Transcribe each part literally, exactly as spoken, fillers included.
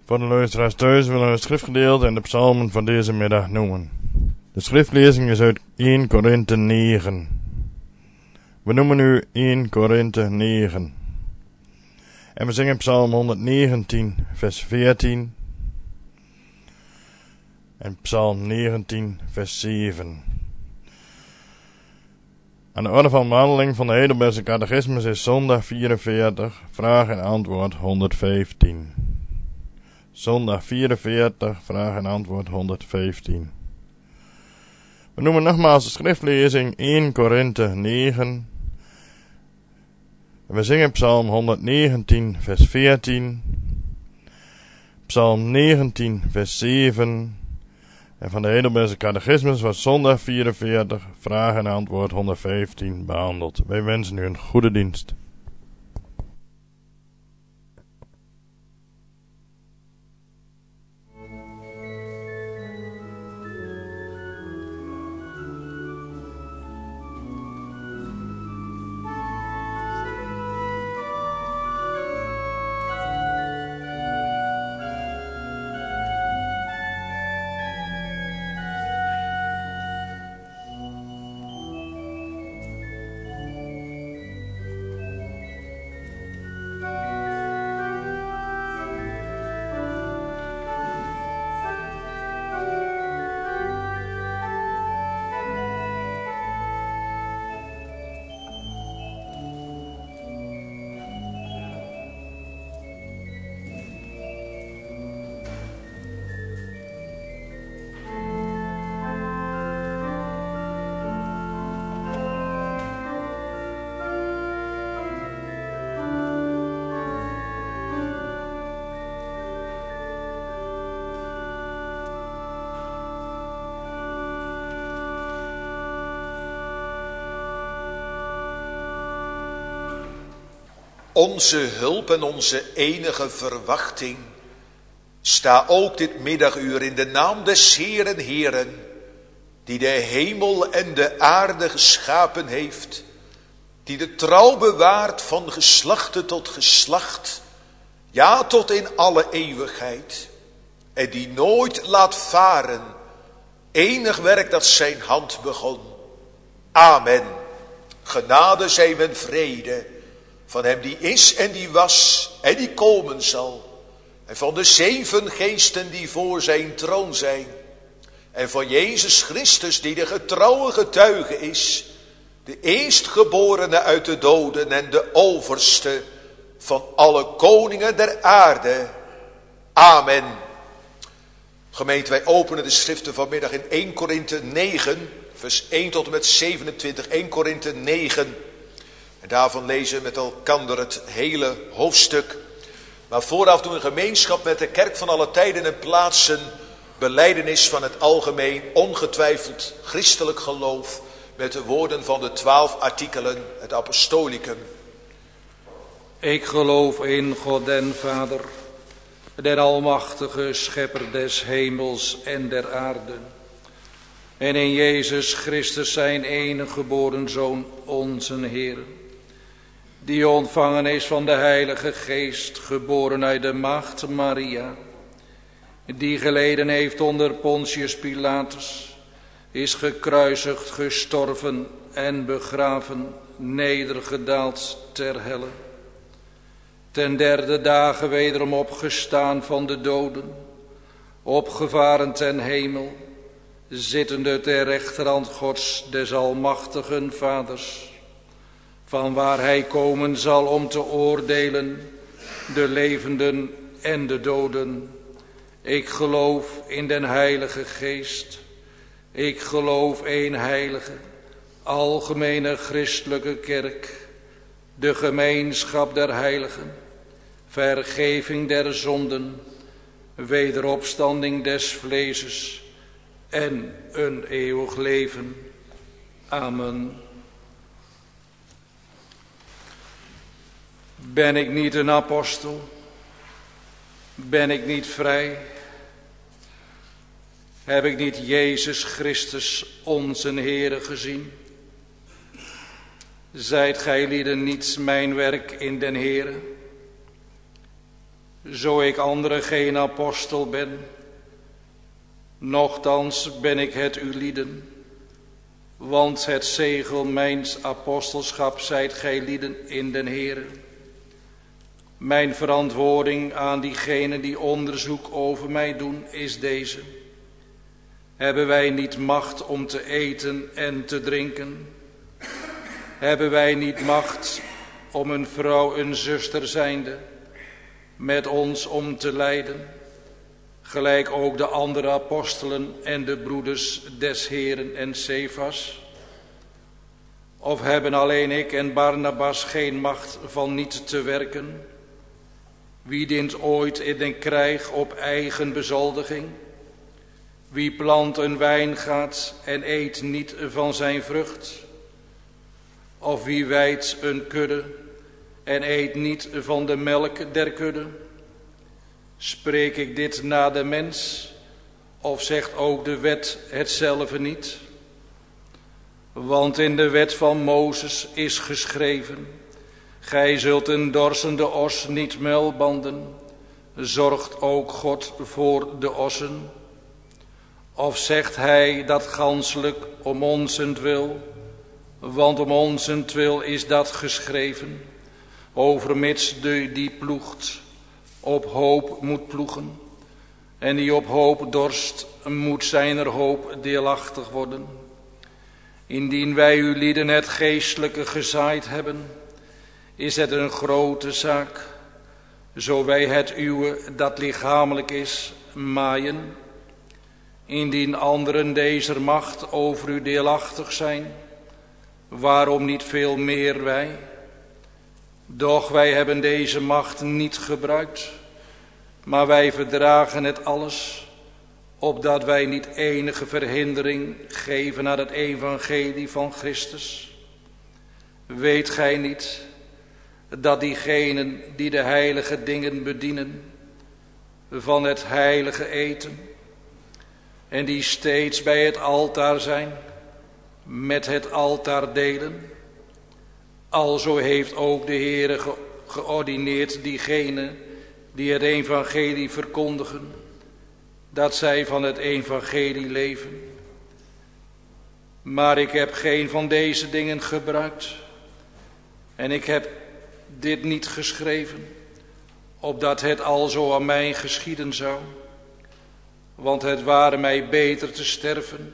Voor de luisteraars thuis willen we het schriftgedeelte en de psalmen van deze middag noemen. De schriftlezing is uit eerste Korinthe negen. We noemen nu eerste Korinthe negen. En we zingen psalm honderdnegentien vers veertien. En psalm negentien vers zeven. Aan de orde van behandeling van de Heidelbergse catechismus is zondag vierenveertig, vraag en antwoord honderdvijftien. Zondag vierenveertig, vraag en antwoord honderdvijftien. We noemen nogmaals de schriftlezing eerste Korinthe negen. We zingen psalm honderdnegentien vers veertien. Psalm negentien vers zeven. En van de Heidelbergse catechismus was zondag vierenveertig, vraag en antwoord honderdvijftien behandeld. Wij wensen u een goede dienst. Onze hulp en onze enige verwachting, sta ook dit middaguur in de naam des Heeren Heeren, die de hemel en de aarde geschapen heeft, die de trouw bewaart van geslachte tot geslacht, ja tot in alle eeuwigheid, en die nooit laat varen enig werk dat zijn hand begon. Amen. Genade zij men vrede van hem die is en die was en die komen zal. En van de zeven geesten die voor zijn troon zijn. En van Jezus Christus die de getrouwe getuige is. De eerstgeborene uit de doden en de overste van alle koningen der aarde. Amen. Gemeente, wij openen de schriften vanmiddag in eerste Korinthe negen, vers één tot en met zevenentwintig. eerste Korinthe negen. En daarvan lezen we met elkander het hele hoofdstuk. Maar vooraf doen we gemeenschap met de kerk van alle tijden en plaatsen. Belijdenis van het algemeen, ongetwijfeld christelijk geloof. Met de woorden van de twaalf artikelen, het apostolicum. Ik geloof in God den Vader, den almachtige schepper des hemels en der aarde. En in Jezus Christus zijn enige geboren Zoon, onze Heer. Die ontvangen is van de Heilige Geest, geboren uit de maagd Maria. Die geleden heeft onder Pontius Pilatus, is gekruisigd, gestorven en begraven, nedergedaald ter helle. Ten derde dagen wederom opgestaan van de doden, opgevaren ten hemel, zittende ter rechterhand Gods des almachtigen Vaders, van waar hij komen zal om te oordelen de levenden en de doden. Ik geloof in den Heilige Geest. Ik geloof één heilige, algemene christelijke kerk, de gemeenschap der heiligen, vergeving der zonden, wederopstanding des vleeses en een eeuwig leven. Amen. Ben ik niet een apostel? Ben ik niet vrij? Heb ik niet Jezus Christus, onze Heere, gezien? Zijt gij lieden niets mijn werk in den Heere? zo ik anderen geen apostel ben, nochtans ben ik het u lieden, want het zegel mijns apostelschap zijt gij lieden in den Heere. Mijn verantwoording aan diegenen die onderzoek over mij doen is deze: hebben wij niet macht om te eten en te drinken? Hebben wij niet macht om een vrouw, een zuster zijnde, met ons om te lijden, gelijk ook de andere apostelen en de broeders des Heeren en Cefas? Of hebben alleen ik en Barnabas geen macht van niet te werken? Wie dient ooit in den krijg op eigen bezoldiging? Wie plant een wijngaard en eet niet van zijn vrucht? Of wie wijdt een kudde en eet niet van de melk der kudde? Spreek ik dit na de mens, of zegt ook de wet hetzelfde niet? Want in de wet van Mozes is geschreven: gij zult een dorsende os niet muilbanden, zorgt ook God voor de ossen? Of zegt hij dat ganselijk om onzentwil? Want om onzentwil is dat geschreven, overmits de die ploegt op hoop moet ploegen, en die op hoop dorst moet zijner hoop deelachtig worden. Indien wij u lieden het geestelijke gezaaid hebben, is het een grote zaak, zo wij het uwe dat lichamelijk is maaien. Indien anderen deze macht over u deelachtig zijn, waarom niet veel meer wij? Doch wij hebben deze macht niet gebruikt, maar wij verdragen het alles, opdat wij niet enige verhindering geven aan het evangelie van Christus. Weet gij niet dat diegenen die de heilige dingen bedienen, van het heilige eten, en die steeds bij het altaar zijn, met het altaar delen? Alzo heeft ook de Heere ge- geordineerd diegenen die het evangelie verkondigen, dat zij van het evangelie leven. Maar ik heb geen van deze dingen gebruikt, en ik heb dit niet geschreven, opdat het alzo aan mij geschieden zou. Want het ware mij beter te sterven,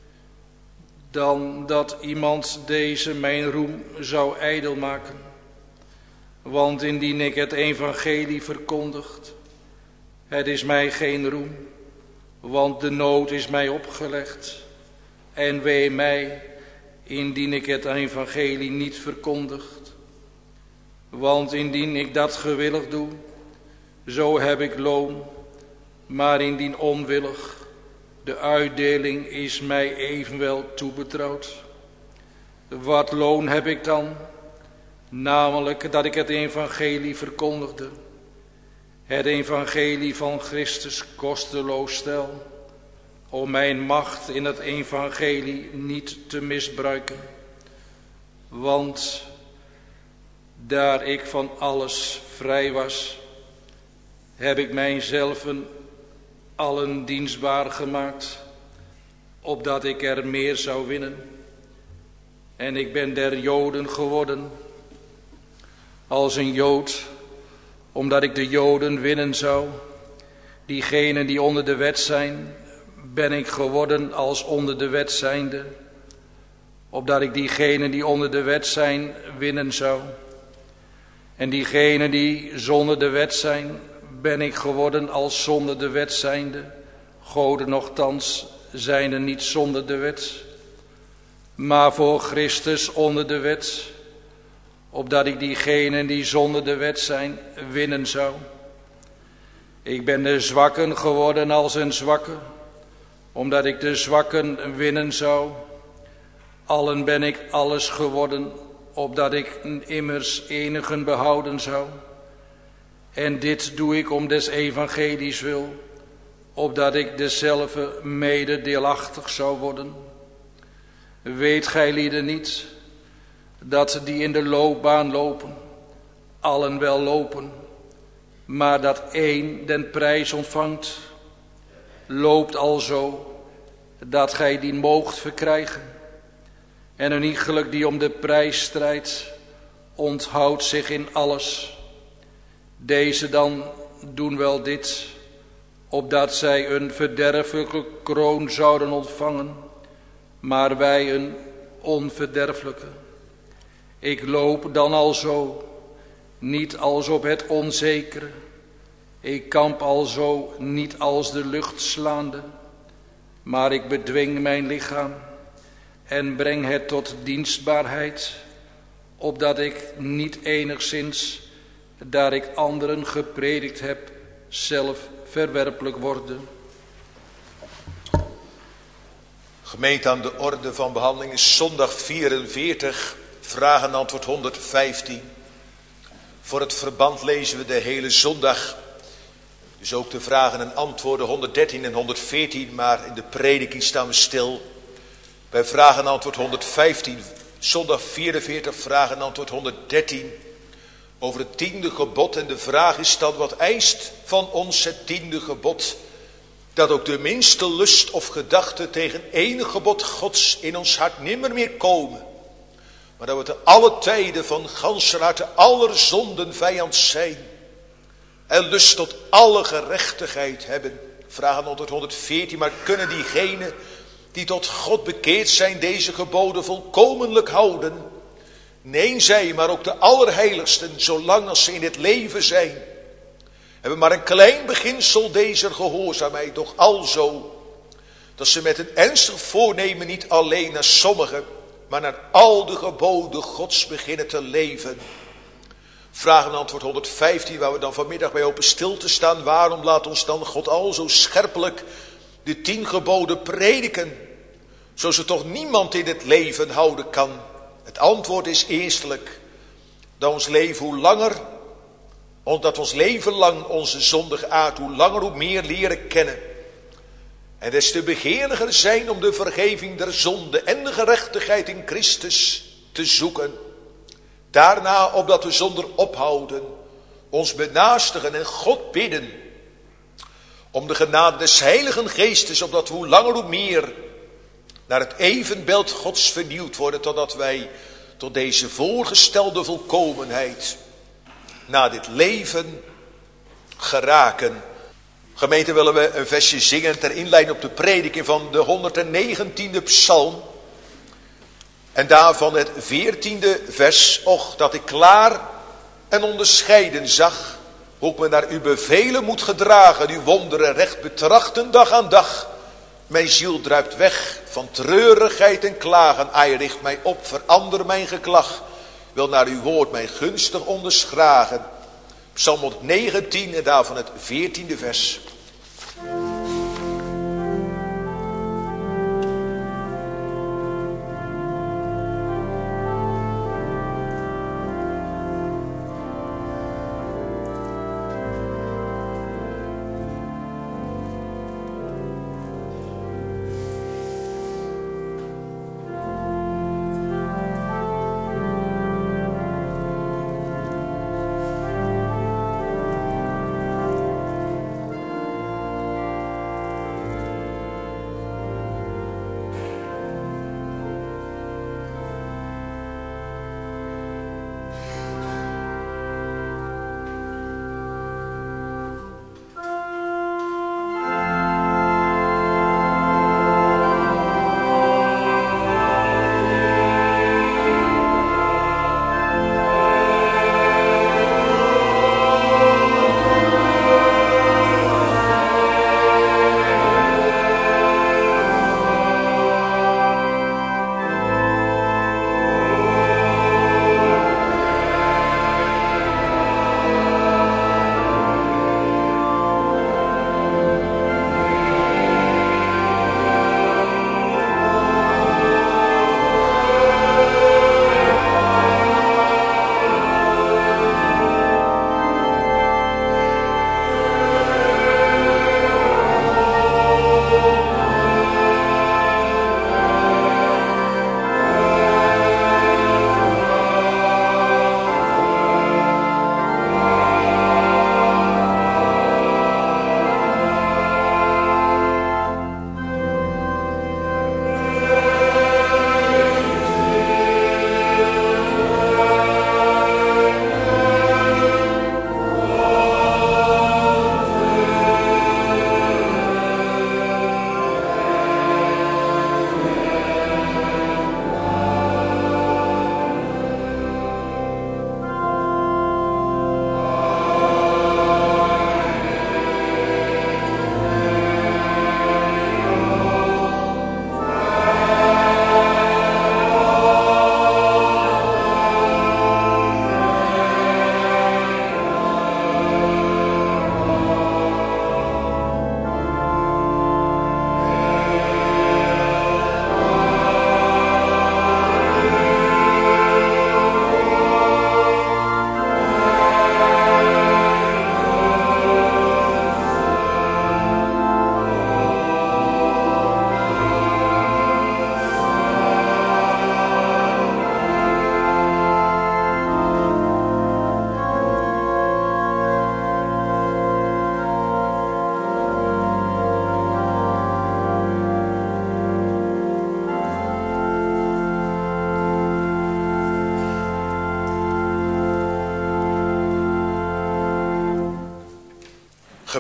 dan dat iemand deze mijn roem zou ijdel maken. Want indien ik het evangelie verkondigt, het is mij geen roem, want de nood is mij opgelegd. En wee mij, indien ik het evangelie niet verkondigt. Want indien ik dat gewillig doe, zo heb ik loon, maar indien onwillig, de uitdeling is mij evenwel toebetrouwd. Wat loon heb ik dan? Namelijk dat ik het evangelie verkondigde, het evangelie van Christus kosteloos stel, om mijn macht in het evangelie niet te misbruiken. Want daar ik van alles vrij was, heb ik mijzelven allen dienstbaar gemaakt, opdat ik er meer zou winnen. En ik ben der Joden geworden als een Jood, omdat ik de Joden winnen zou. Diegenen die onder de wet zijn, ben ik geworden als onder de wet zijnde, opdat ik diegenen die onder de wet zijn winnen zou. En diegenen die zonder de wet zijn, ben ik geworden als zonder de wet zijnde. Goden nochtans zijn er niet zonder de wet, maar voor Christus onder de wet, opdat ik diegenen die zonder de wet zijn winnen zou. Ik ben de zwakken geworden als een zwakke, omdat ik de zwakken winnen zou. Allen ben ik alles geworden, opdat ik immers enigen behouden zou. En dit doe ik om des evangelies wil, opdat ik dezelfde mede deelachtig zou worden. Weet gij lieden niet, dat die in de loopbaan lopen, allen wel lopen, maar dat één den prijs ontvangt. Loopt alzo, dat gij die moogt verkrijgen. En een iegelijk die om de prijs strijdt, onthoudt zich in alles. Deze dan doen wel dit, opdat zij een verderfelijke kroon zouden ontvangen, maar wij een onverderfelijke. Ik loop dan alzo, niet als op het onzekere. Ik kamp alzo niet als de lucht slaande, maar ik bedwing mijn lichaam en breng het tot dienstbaarheid, opdat ik niet enigszins, daar ik anderen gepredikt heb, zelf verwerpelijk worde. Gemeente, aan de orde van behandeling is zondag vierenveertig, vraag en antwoord honderdvijftien. Voor het verband lezen we de hele zondag. Dus ook de vragen en antwoorden honderddertien en honderdveertien, maar in de prediking staan we stil bij vraag en antwoord honderdvijftien. Zondag vierenveertig, vraag en antwoord honderddertien. Over het tiende gebod. En de vraag is dan, wat eist van ons het tiende gebod? Dat ook de minste lust of gedachte tegen enig gebod Gods in ons hart nimmer meer komen. Maar dat we te alle tijden van ganser harte aller zonden vijand zijn. En lust tot alle gerechtigheid hebben. Vraag aan honderdveertien, maar kunnen diegenen die tot God bekeerd zijn deze geboden volkomenlijk houden? Nee, zij, maar ook de allerheiligsten, zolang als ze in het leven zijn, hebben maar een klein beginsel deze gehoorzaamheid, doch alzo dat ze met een ernstig voornemen niet alleen naar sommigen, maar naar al de geboden Gods beginnen te leven. Vraag en antwoord honderdvijftien, waar we dan vanmiddag bij open stil te staan. Waarom laat ons dan God al zo scherpelijk de tien geboden prediken, zo ze toch niemand in het leven houden kan? Het antwoord is eerstelijk dat ons leven hoe langer, omdat ons leven lang onze zondige aard hoe langer hoe meer leren kennen. En des te begeerlijker zijn om de vergeving der zonde en de gerechtigheid in Christus te zoeken. Daarna, opdat we zonder ophouden ons benaastigen en God bidden om de genade des Heiligen Geestes, opdat we hoe langer hoe meer naar het evenbeeld Gods vernieuwd worden, totdat wij tot deze voorgestelde volkomenheid na dit leven geraken. Gemeente, willen we een versje zingen ter inleiding op de prediking van de honderdnegentiende psalm. En daarvan het veertiende vers. Och, dat ik klaar en onderscheiden zag, hoe ik me naar uw bevelen moet gedragen, uw wonderen recht betrachten dag aan dag. Mijn ziel druipt weg van treurigheid en klagen. Ai, richt mij op, verander mijn geklag. Wil naar uw woord mij gunstig onderschragen. Psalm honderdnegentien en daarvan het veertiende vers.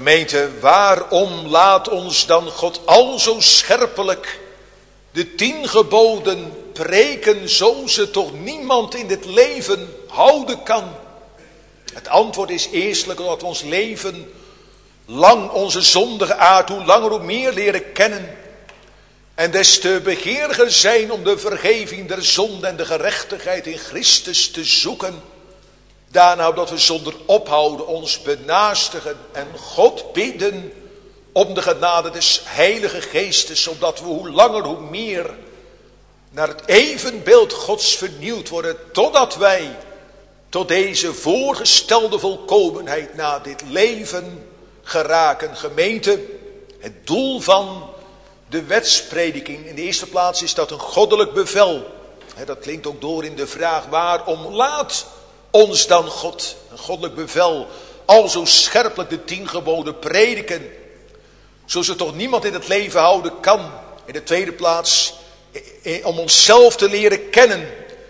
Gemeente, waarom laat ons dan God al zo scherpelijk de tien geboden preken, zo ze toch niemand in dit leven houden kan? Het antwoord is eerstelijk dat we ons leven lang onze zondige aard, hoe langer hoe meer leren kennen. En des te begeeriger zijn om de vergeving der zonde en de gerechtigheid in Christus te zoeken. Daarna dat we zonder ophouden ons benaastigen en God bidden om de genade des Heilige Geestes. Opdat we hoe langer hoe meer naar het evenbeeld Gods vernieuwd worden. Totdat wij tot deze voorgestelde volkomenheid na dit leven geraken. Gemeente, het doel van de wetsprediking. In de eerste plaats is dat een goddelijk bevel. Dat klinkt ook door in de vraag: waarom laat ons dan God, een goddelijk bevel, al zo scherpelijk de tien geboden prediken, zo ze toch niemand in het leven houden kan? In de tweede plaats, om onszelf te leren kennen.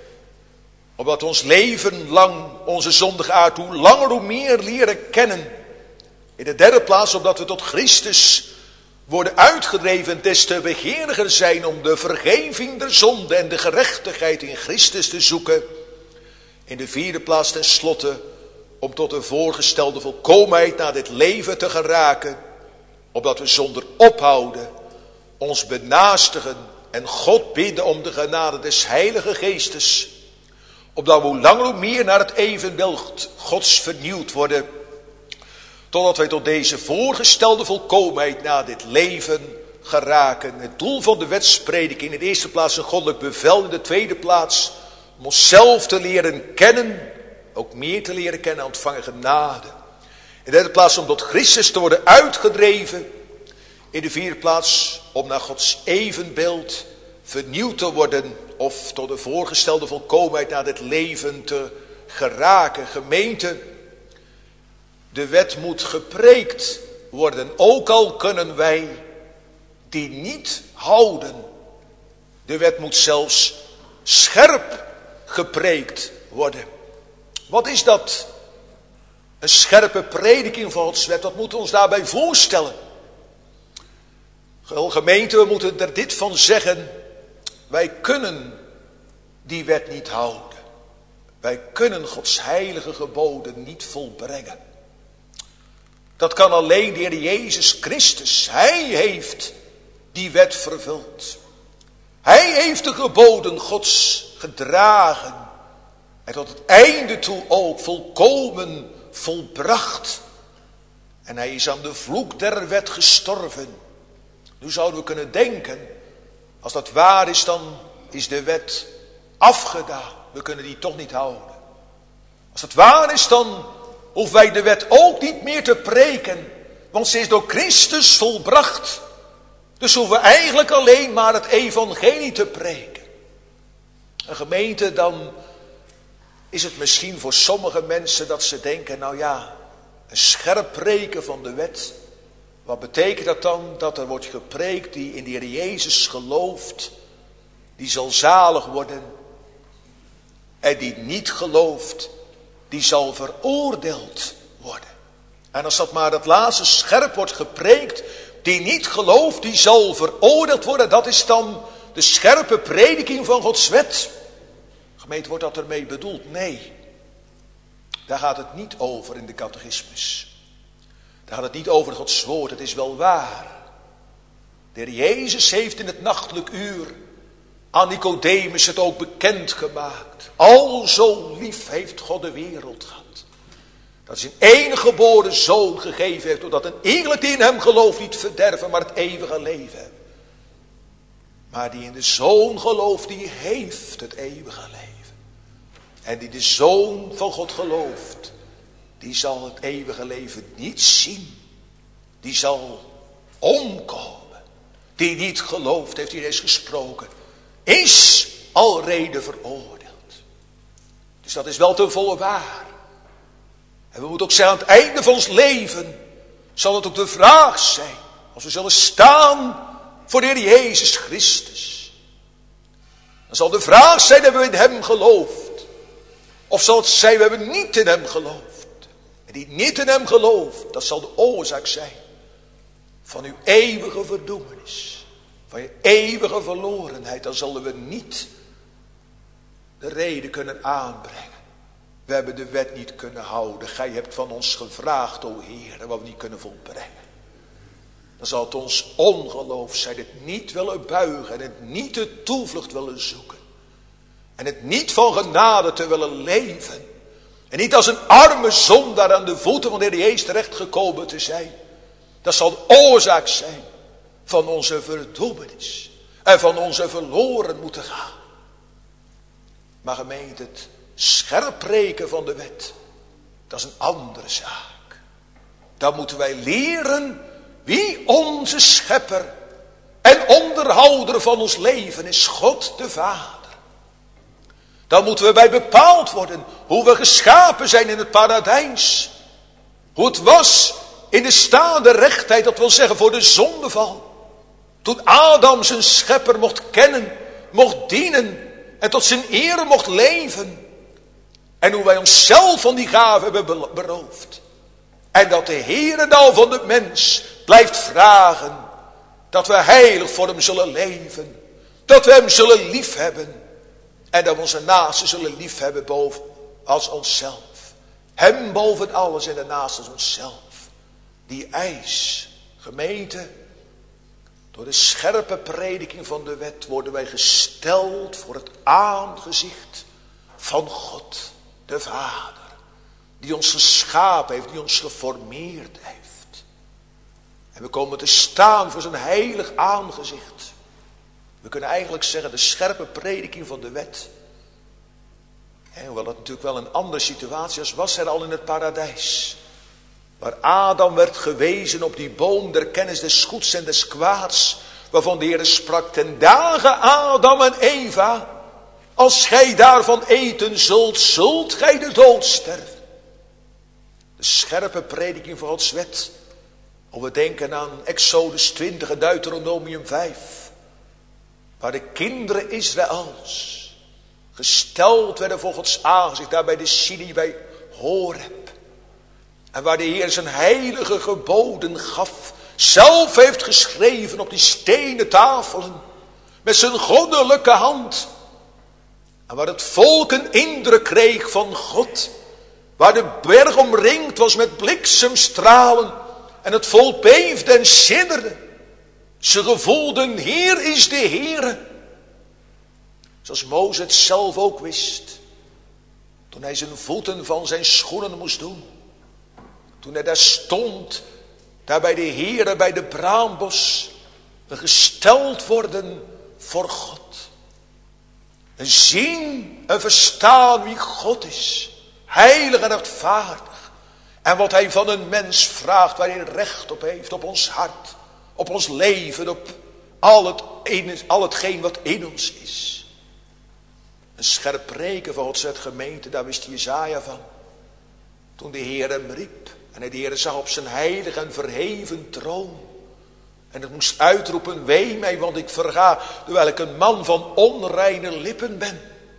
Omdat ons leven lang onze zondige aard hoe langer hoe meer leren kennen. In de derde plaats, omdat we tot Christus worden uitgedreven, des te begeeriger zijn om de vergeving der zonde en de gerechtigheid in Christus te zoeken. In de vierde plaats tenslotte, om tot de voorgestelde volkomenheid naar dit leven te geraken. Opdat we zonder ophouden ons benaastigen en God bidden om de genade des Heilige Geestes. Opdat we hoe langer hoe meer naar het evenbeeld Gods vernieuwd worden. Totdat wij tot deze voorgestelde volkomenheid na dit leven geraken. Het doel van de wetsprediking: in de eerste plaats een goddelijk bevel. In de tweede plaats om onszelf te leren kennen. Ook meer te leren kennen, ontvangen genade. In de derde plaats om tot Christus te worden uitgedreven. In de vierde plaats om naar Gods evenbeeld vernieuwd te worden. Of tot de voorgestelde volkomenheid na dit leven te geraken. Gemeente, de wet moet gepreekt worden. Ook al kunnen wij die niet houden. De wet moet zelfs scherp gepreekt worden. Wat is dat? Een scherpe prediking van Gods wet. Wat moeten we ons daarbij voorstellen? Gemeente, we moeten er dit van zeggen. Wij kunnen die wet niet houden. Wij kunnen Gods heilige geboden niet volbrengen. Dat kan alleen de Heer Jezus Christus. Hij heeft die wet vervuld. Hij heeft de geboden Gods gedragen. En tot het einde toe ook volkomen volbracht. En hij is aan de vloek der wet gestorven. Nu zouden we kunnen denken, als dat waar is, dan is de wet afgedaan. We kunnen die toch niet houden. Als het waar is, dan hoeven wij de wet ook niet meer te preken. Want ze is door Christus volbracht. Dus hoeven we eigenlijk alleen maar het evangelie te preken. Een gemeente, dan is het misschien voor sommige mensen dat ze denken, nou ja, een scherp preken van de wet. Wat betekent dat dan? Dat er wordt gepreekt die in de Heer Jezus gelooft, die zal zalig worden. En die niet gelooft, die zal veroordeeld worden. En als dat maar dat laatste scherp wordt gepreekt, die niet gelooft, die zal veroordeeld worden. Dat is dan de scherpe prediking van Gods wet. Gemeente, wordt dat ermee bedoeld? Nee. Daar gaat het niet over in de catechismus. Daar gaat het niet over Gods woord. Het is wel waar. De Heer Jezus heeft in het nachtelijk uur aan Nicodemus het ook bekend gemaakt. Al zo lief heeft God de wereld gehad. Dat zijn enige geboren zoon gegeven heeft. Doordat een iegelijk die in hem gelooft niet verderven, maar het eeuwige leven hebben. Maar die in de zoon gelooft, die heeft het eeuwige leven. En die de zoon van God gelooft, die zal het eeuwige leven niet zien. Die zal omkomen. Die niet gelooft, heeft hij eens gesproken, is alrede veroordeeld. Dus dat is wel ten volle waar. En we moeten ook zeggen, aan het einde van ons leven zal het ook de vraag zijn, als we zullen staan voor de Heer Jezus Christus. Dan zal de vraag zijn, hebben we in hem geloofd? Of zal het zijn, we hebben niet in hem geloofd? En en die niet in hem gelooft, dat zal de oorzaak zijn van uw eeuwige verdoemenis, van je eeuwige verlorenheid. Dan zullen we niet de reden kunnen aanbrengen. We hebben de wet niet kunnen houden. Gij hebt van ons gevraagd, o Heer, wat we niet kunnen volbrengen. Dan zal het ons ongeloof zijn, het niet willen buigen en het niet de toevlucht willen zoeken. En het niet van genade te willen leven. En niet als een arme zondaar aan de voeten van de Heer Jezus terechtgekomen te zijn. Dat zal de oorzaak zijn van onze verdoemenis. En van onze verloren moeten gaan. Maar gemeente, het scherp preken van de wet, dat is een andere zaak. Dan moeten wij leren wie onze schepper en onderhouder van ons leven is, God de Vader. Dan moeten we bij bepaald worden hoe we geschapen zijn in het paradijs. Hoe het was in de staande rechtheid, dat wil zeggen voor de zondeval. Toen Adam zijn schepper mocht kennen, mocht dienen en tot zijn eer mocht leven. En hoe wij onszelf van die gave hebben beroofd. En dat de Heere nou van de mens blijft vragen dat we heilig voor hem zullen leven. Dat we hem zullen liefhebben. En dat we onze naasten zullen liefhebben boven als onszelf. Hem boven alles en de naaste als onszelf. Die eis, gemeente, door de scherpe prediking van de wet worden wij gesteld voor het aangezicht van God, de Vader. Die ons geschapen heeft, die ons geformeerd heeft. En we komen te staan voor zijn heilig aangezicht. We kunnen eigenlijk zeggen de scherpe prediking van de wet. En hoewel dat natuurlijk wel een andere situatie was, was er al in het paradijs. Waar Adam werd gewezen op die boom der kennis des goeds en des kwaads. Waarvan de Heer sprak, ten dagen Adam en Eva. Als gij daarvan eten zult, zult gij de dood sterven. De scherpe prediking van Gods wet. Of we denken aan Exodus twintig en Deuteronomium vijf. Waar de kinderen Israëls gesteld werden voor Gods aangezicht. Daar bij de Sinai bij Horeb. En waar de Heer zijn heilige geboden gaf. Zelf heeft geschreven op die stenen tafelen. Met zijn goddelijke hand. En waar het volk een indruk kreeg van God. Waar de berg omringd was met bliksemstralen. En het volk beefde en sidderde. Ze gevoelden, Heer is de Heere. Zoals Mozes het zelf ook wist. Toen hij zijn voeten van zijn schoenen moest doen. Toen hij daar stond. Daar bij de Heere, bij de braambos. We gesteld worden voor God. En zien en verstaan wie God is. Heilig en rechtvaardig. En wat hij van een mens vraagt, waar hij recht op heeft. Op ons hart. Op ons leven. Op al, het, al hetgeen wat in ons is. Een scherp preken van Gods wet, gemeente. Daar wist Jesaja van. Toen de Heer hem riep. En hij de Heer zag op zijn heilig en verheven troon. En het moest uitroepen, wee mij, want ik verga, terwijl ik een man van onreine lippen ben.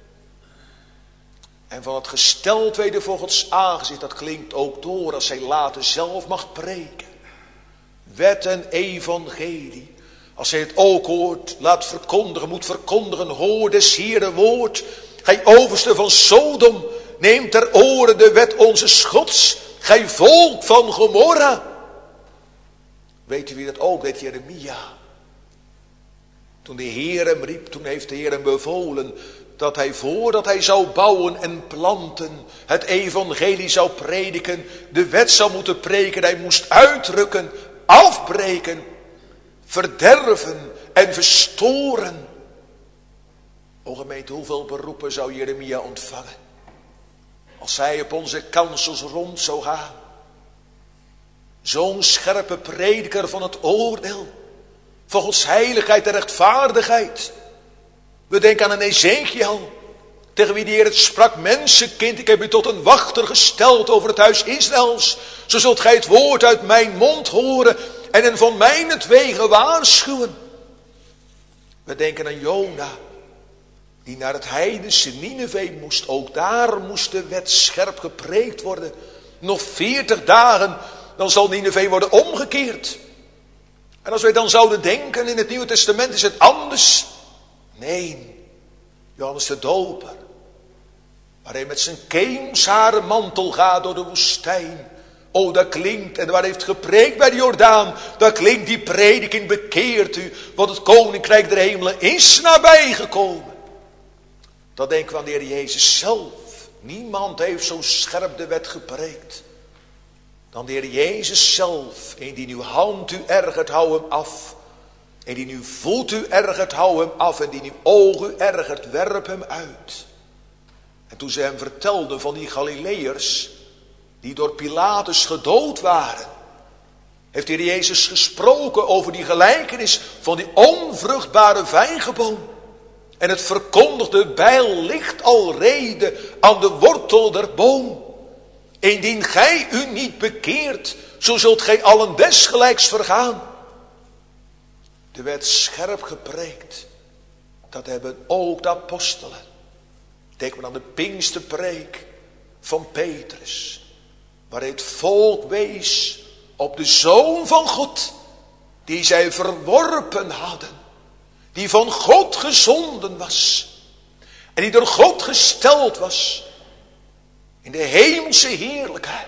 En van het gesteld weder voor Gods aangezicht, dat klinkt ook door als hij later zelf mag preken. Wet en evangelie. Als hij het ook hoort, laat verkondigen, moet verkondigen, hoor des Heeren woord. Gij overste van Sodom, neemt ter oren de wet onze Gods. Gij volk van Gomorra. Weet u wie dat ook deed? Jeremia. Toen de Heer hem riep, toen heeft de Heer hem bevolen dat hij voordat hij zou bouwen en planten, het evangelie zou prediken, de wet zou moeten preken, hij moest uitrukken, afbreken, verderven en verstoren. O gemeente, hoeveel beroepen zou Jeremia ontvangen als hij op onze kansels rond zou gaan? Zo'n scherpe prediker van het oordeel. Van Gods heiligheid en rechtvaardigheid. We denken aan een Ezekiel. Tegen wie de Heer het sprak. Mensenkind, ik heb u tot een wachter gesteld over het huis Israëls. Zo zult gij het woord uit mijn mond horen. En hen van mijnentwege waarschuwen. We denken aan Jona. Die naar het heidense Nineve moest. Ook daar moest de wet scherp gepreekt worden. Nog veertig dagen, dan zal Nineve worden omgekeerd. En als wij dan zouden denken, in het Nieuwe Testament is het anders. Nee, Johannes de Doper, waar hij met zijn keemsharen mantel gaat door de woestijn. Oh, dat klinkt, en waar hij heeft gepreekt bij de Jordaan, dat klinkt die prediking, bekeert u, want het koninkrijk der hemelen is nabijgekomen. Dat denken we aan de Heer Jezus zelf. Niemand heeft zo scherp de wet gepreekt dan de Heer Jezus zelf. Indien uw hand u ergert, hou hem af. Indien uw voet u ergert, hou hem af. En indien uw oog u ergert, werp hem uit. En toen ze hem vertelden van die Galileërs die door Pilatus gedood waren, heeft de Heer Jezus gesproken over die gelijkenis van die onvruchtbare vijgenboom. En het verkondigde bijl ligt alrede aan de wortel der boom. Indien gij u niet bekeert, zo zult gij allen desgelijks vergaan. De werd scherp gepreekt. Dat hebben ook de apostelen. Denk maar aan de Pinksterpreek van Petrus, waar het volk wees op de Zoon van God, die zij verworpen hadden, die van God gezonden was en die door God gesteld was in de hemelse heerlijkheid.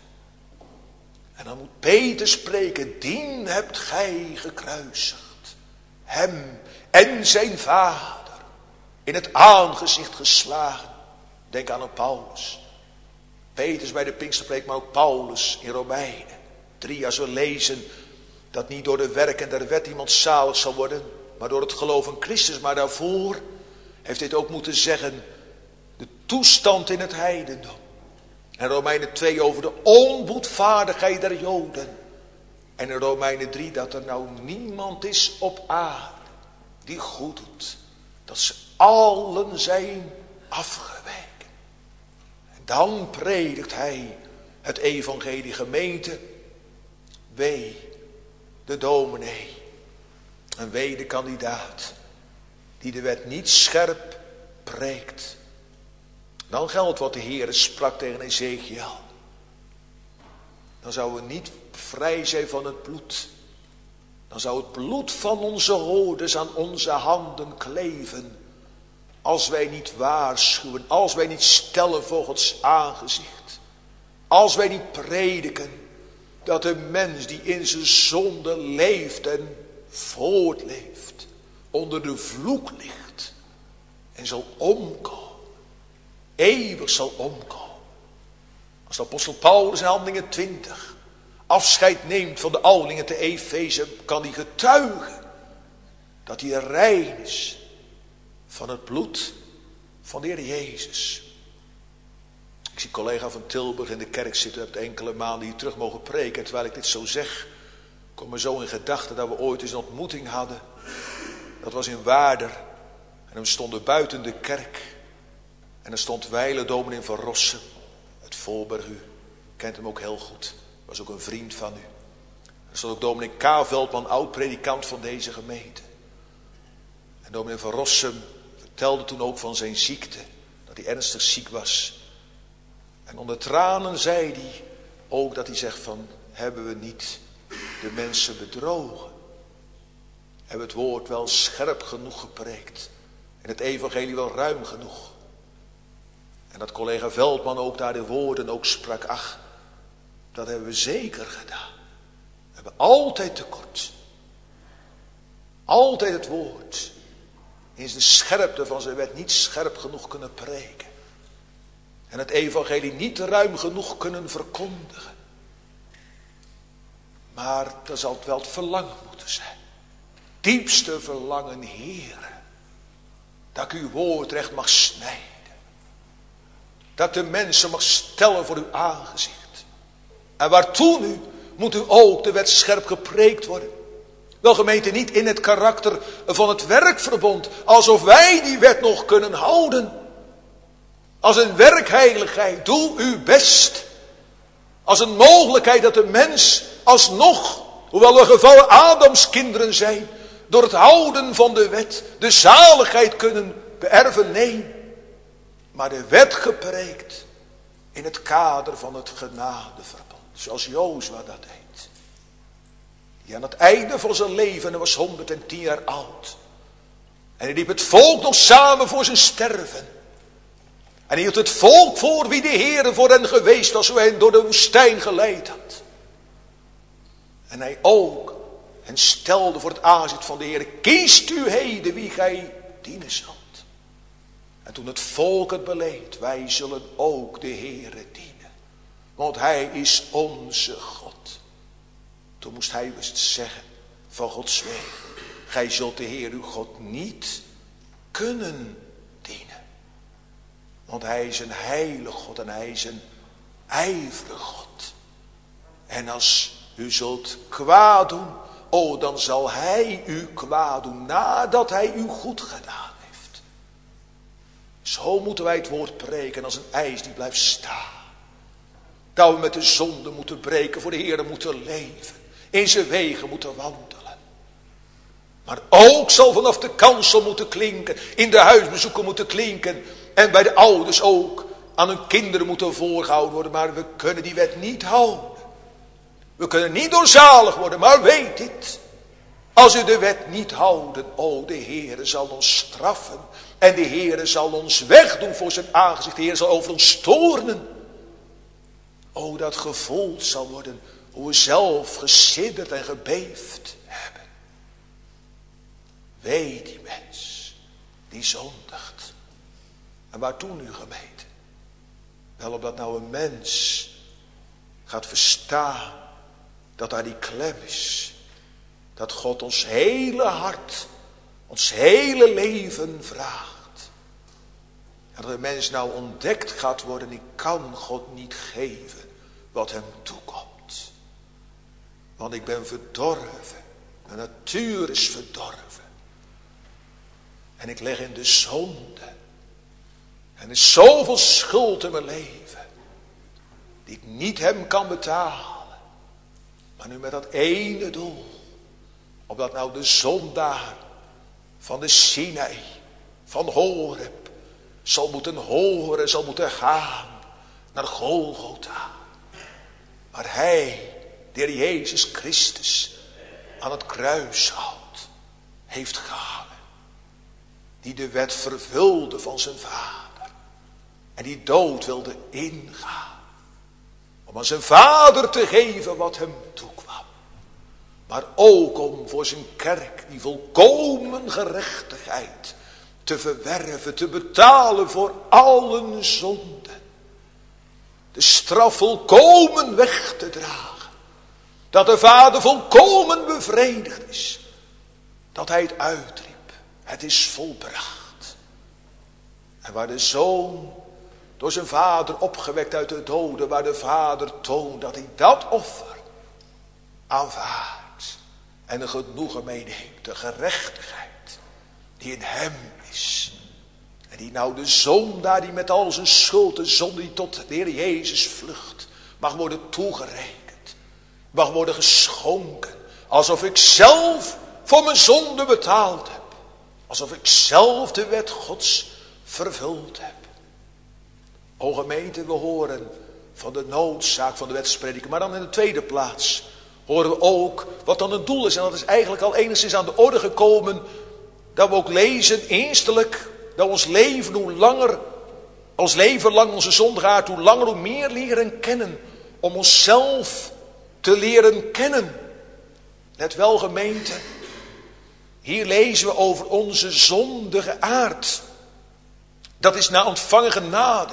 En dan moet Peter spreken, dien hebt gij gekruisigd, hem en zijn vader in het aangezicht geslagen. Denk aan een Paulus. Petrus bij de Pinksterpreek, maar ook Paulus in Romeinen drie, als we lezen dat niet door de werken der wet iemand zalig zal worden, maar door het geloof in Christus. Maar daarvoor heeft dit ook moeten zeggen, de toestand in het heidendom. En Romeinen twee over de onboedvaardigheid der Joden. En in Romeinen drie dat er nou niemand is op aarde die goed doet. Dat ze allen zijn afgeweken. En dan predikt hij het evangelie, gemeente. Wee de dominee. En wee de kandidaat die de wet niet scherp preekt. Dan geldt wat de Heer sprak tegen Ezekiel. Dan zouden we niet vrij zijn van het bloed. Dan zou het bloed van onze hoorders aan onze handen kleven. Als wij niet waarschuwen, als wij niet stellen voor Gods aangezicht. Als wij niet prediken dat de mens die in zijn zonde leeft en voortleeft, onder de vloek ligt en zal omkomen. Eeuwig zal omkomen. Als de apostel Paulus in Handelingen twintig afscheid neemt van de ouderlingen te Efeze, kan hij getuigen dat hij rein is van het bloed van de Heer Jezus. Ik zie collega van Tilburg in de kerk zitten, u hebt enkele maanden hier terug mogen preken. En terwijl ik dit zo zeg, kom me zo in gedachten dat we ooit eens een ontmoeting hadden. Dat was in Waarder. En we stonden buiten de kerk. En er stond wijlen dominee van Rossum, uit Voorburg. U kent hem ook heel goed. Was ook een vriend van u. Er stond ook dominee K. Veldman, oud-predikant van deze gemeente. En dominee van Rossum vertelde toen ook van zijn ziekte. Dat hij ernstig ziek was. En onder tranen zei hij ook dat hij zegt van, hebben we niet de mensen bedrogen? Hebben we het woord wel scherp genoeg gepreekt? En het evangelie wel ruim genoeg? En dat collega Veldman ook daar de woorden ook sprak, ach, dat hebben we zeker gedaan. We hebben altijd tekort. Altijd het woord in de scherpte van zijn wet niet scherp genoeg kunnen preken. En het evangelie niet ruim genoeg kunnen verkondigen. Maar dat zal het wel het verlangen moeten zijn. Diepste verlangen, Heere. Dat ik uw woord recht mag snijden. Dat de mensen mag stellen voor uw aangezicht. En waartoe nu moet u ook de wet scherp gepreekt worden. Wel gemeente, niet in het karakter van het werkverbond. Alsof wij die wet nog kunnen houden. Als een werkheiligheid, doe uw best. Als een mogelijkheid dat de mens alsnog, hoewel we gevallen Adamskinderen zijn, door het houden van de wet de zaligheid kunnen beërven. Nee, maar de wet gepreekt in het kader van het genadeverbond. Zoals Jozua dat deed. Die aan het einde van zijn leven, hij was honderdtien jaar oud. En hij riep het volk nog samen voor zijn sterven. En hij hield het volk voor wie de Heere voor hen geweest was, hoe hij hen door de woestijn geleid had. En hij ook hen stelde voor het aangezicht van de Heere: kiest u heden wie gij dienen zult. En toen het volk het beleed: wij zullen ook de Heere dienen. Want hij is onze God. Toen moest hij best zeggen van Gods wegen: gij zult de Heer uw God niet kunnen dienen. Want hij is een heilig God en hij is een ijverig God. En als u zult kwaad doen, oh, dan zal hij u kwaad doen nadat hij u goed gedaan heeft. Zo moeten wij het woord preken als een ijs die blijft staan. Dat we met de zonde moeten breken, voor de Heer moeten leven. In zijn wegen moeten wandelen. Maar ook zal vanaf de kansel moeten klinken, in de huisbezoeken moeten klinken. En bij de ouders ook aan hun kinderen moeten voorgehouden worden. Maar we kunnen die wet niet houden. We kunnen niet doorzalig worden, maar weet dit. Als u de wet niet houden, o, de Heere zal ons straffen. En de Heere zal ons wegdoen voor zijn aangezicht. De Heere zal over ons toornen. O, dat gevoeld zal worden hoe we zelf gesidderd en gebeefd hebben. Wee die mens die zondigt. En waartoe nu, gemeente? Wel, opdat nou een mens gaat verstaan dat daar die klem is. Dat God ons hele hart, ons hele leven vraagt. En dat een mens nou ontdekt gaat worden: ik kan God niet geven wat hem toekomt. Want ik ben verdorven. Mijn natuur is verdorven. En ik leg in de zonde. En er is zoveel schuld in mijn leven die ik niet hem kan betalen. Maar nu met dat ene doel. Opdat nou de zondaar van de Sinai, van Horeb, zal moeten horen, zal moeten gaan naar Golgotha. Waar hij, de Heer Jezus Christus, aan het kruishout heeft gehangen. Die de wet vervulde van zijn vader. En die dood wilde ingaan. Om aan zijn vader te geven wat hem toekwam. Maar ook om voor zijn kerk die volkomen gerechtigheid te verwerven, te betalen voor allen zonden. De straf volkomen weg te dragen. Dat de vader volkomen bevredigd is. Dat hij het uitriep. Het is volbracht. En waar de zoon door zijn vader opgewekt uit de doden, waar de vader toont dat hij dat offer aanvaardt. En er genoegen meeneemt, de gerechtigheid die in hem is. En die nou de zondaar die met al zijn schuld, de zonde die tot de Heer Jezus vlucht, mag worden toegerekend. Mag worden geschonken. Alsof ik zelf voor mijn zonde betaald heb. Alsof ik zelf de wet Gods vervuld heb. O gemeente, we horen van de noodzaak van de wet spreken. Maar dan in de tweede plaats horen we ook wat dan het doel is. En dat is eigenlijk al enigszins aan de orde gekomen. Dat we ook lezen, eerstelijk, dat ons leven hoe langer, ons leven lang onze zonde gaat, hoe langer hoe meer leren kennen. Om onszelf te leren kennen. Let wel, gemeente. Hier lezen we over onze zondige aard. Dat is na ontvangen genade.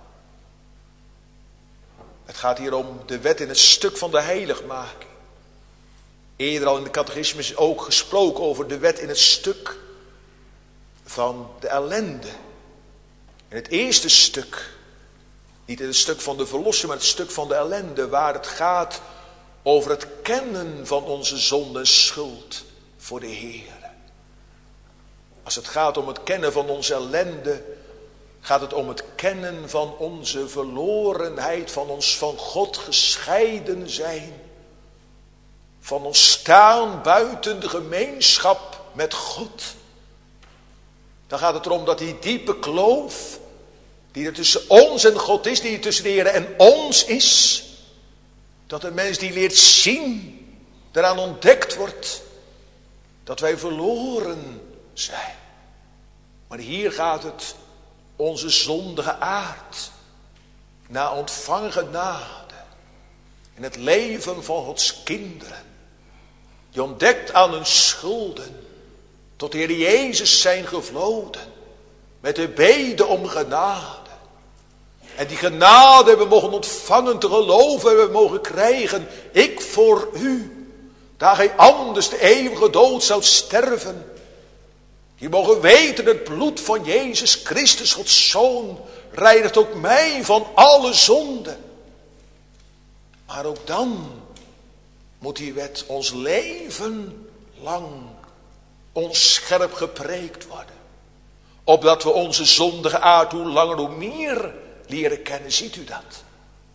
Het gaat hier om de wet in het stuk van de heiligmaking. Eerder al in de catechismus is ook gesproken over de wet in het stuk van de ellende. In het eerste stuk, niet in het stuk van de verlossing, maar het stuk van de ellende, waar het gaat over het kennen van onze zonde en schuld voor de Heer. Als het gaat om het kennen van onze ellende, gaat het om het kennen van onze verlorenheid, van ons van God gescheiden zijn. Van ons staan buiten de gemeenschap met God. Dan gaat het erom dat die diepe kloof die er tussen ons en God is, die er tussen de Heer en ons is. Dat een mens die leert zien, eraan ontdekt wordt dat wij verloren zijn. Maar hier gaat het onze zondige aard na ontvangen genade in het leven van Gods kinderen. Die ontdekt aan hun schulden tot de Heer Jezus zijn gevloden met de bede om genade. En die genade hebben we mogen ontvangen, te geloven hebben we mogen krijgen. Ik voor u, daar gij anders de eeuwige dood zoudt sterven. Die mogen weten, het bloed van Jezus Christus, Gods Zoon, reinigt ook mij van alle zonde. Maar ook dan moet die wet ons leven lang onscherp gepreekt worden. Opdat we onze zondige aard hoe langer hoe meer leren kennen. Ziet u dat?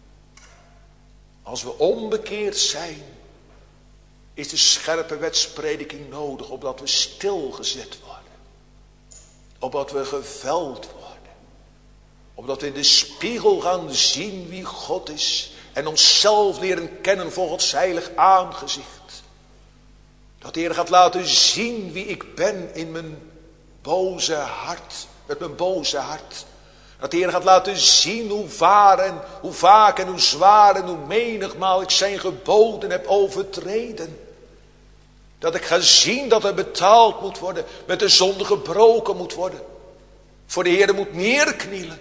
Als we onbekeerd zijn, is de scherpe wetsprediking nodig, opdat we stilgezet worden. Opdat we geveld worden. Opdat we in de spiegel gaan zien wie God is. En onszelf leren kennen voor Gods heilig aangezicht. Dat de Heer gaat laten zien wie ik ben in mijn boze hart. Met mijn boze hart. Dat de Heer gaat laten zien hoe vaar en hoe vaak en hoe zwaar en hoe menigmaal ik zijn geboden heb overtreden. Dat ik ga zien dat er betaald moet worden. Met de zonde gebroken moet worden. Voor de Heer moet neerknielen.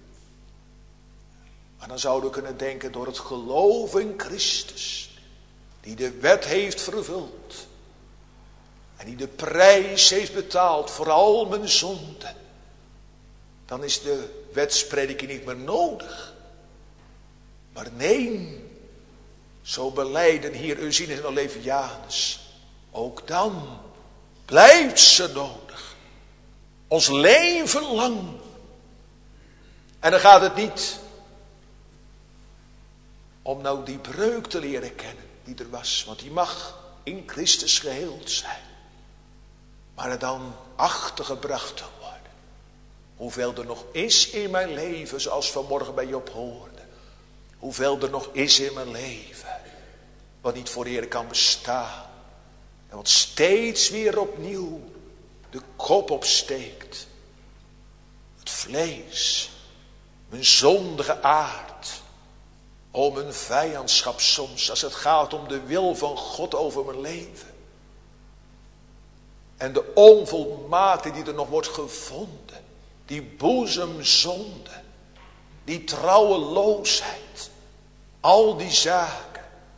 Maar dan zouden we kunnen denken door het geloof in Christus. Die de wet heeft vervuld. En die de prijs heeft betaald voor al mijn zonden. Dan is de wetsprediking niet meer nodig. Maar nee, zo belijden hier Ursinus en Olevianus. Ook dan blijft ze nodig. Ons leven lang. En dan gaat het niet om nou die breuk te leren kennen die er was. Want die mag in Christus geheeld zijn. Maar er dan achtergebracht te worden. Hoeveel er nog is in mijn leven, zoals vanmorgen bij Job hoorde. Hoeveel er nog is in mijn leven, wat niet voor de Heer kan bestaan. En wat steeds weer opnieuw de kop opsteekt. Het vlees, mijn zondige aard. O, mijn vijandschap soms, als het gaat om de wil van God over mijn leven. En de onvolmaakte die er nog wordt gevonden. Die boezemzonde. Die trouweloosheid. Al die zaken.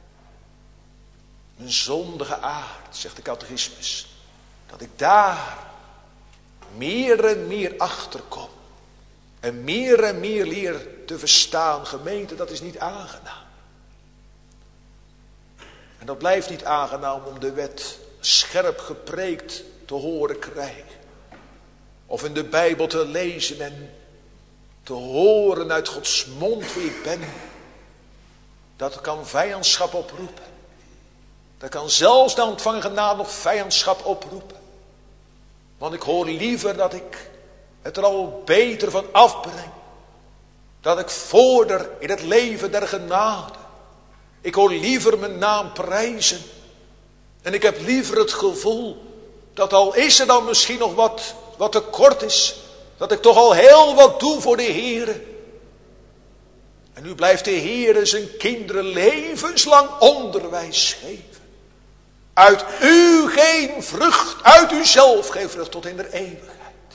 Mijn zondige aard, zegt de catechismus. Dat ik daar meer en meer achter kom. En meer en meer leer te verstaan. Gemeente, dat is niet aangenaam. En dat blijft niet aangenaam om de wet scherp gepreekt te horen krijgen. Of in de Bijbel te lezen en te horen uit Gods mond wie ik ben. Dat kan vijandschap oproepen. Dat kan zelfs na ontvangen genade nog vijandschap oproepen. Want ik hoor liever dat ik het er al beter van afbreng. Dat ik vorder in het leven der genade. Ik hoor liever mijn naam prijzen. En ik heb liever het gevoel dat al is er dan misschien nog wat, wat tekort is. Dat ik toch al heel wat doe voor de Heere. En nu blijft de Heere zijn kinderen levenslang onderwijs geven. Uit u geen vrucht, uit uzelf geen vrucht tot in de eeuwigheid.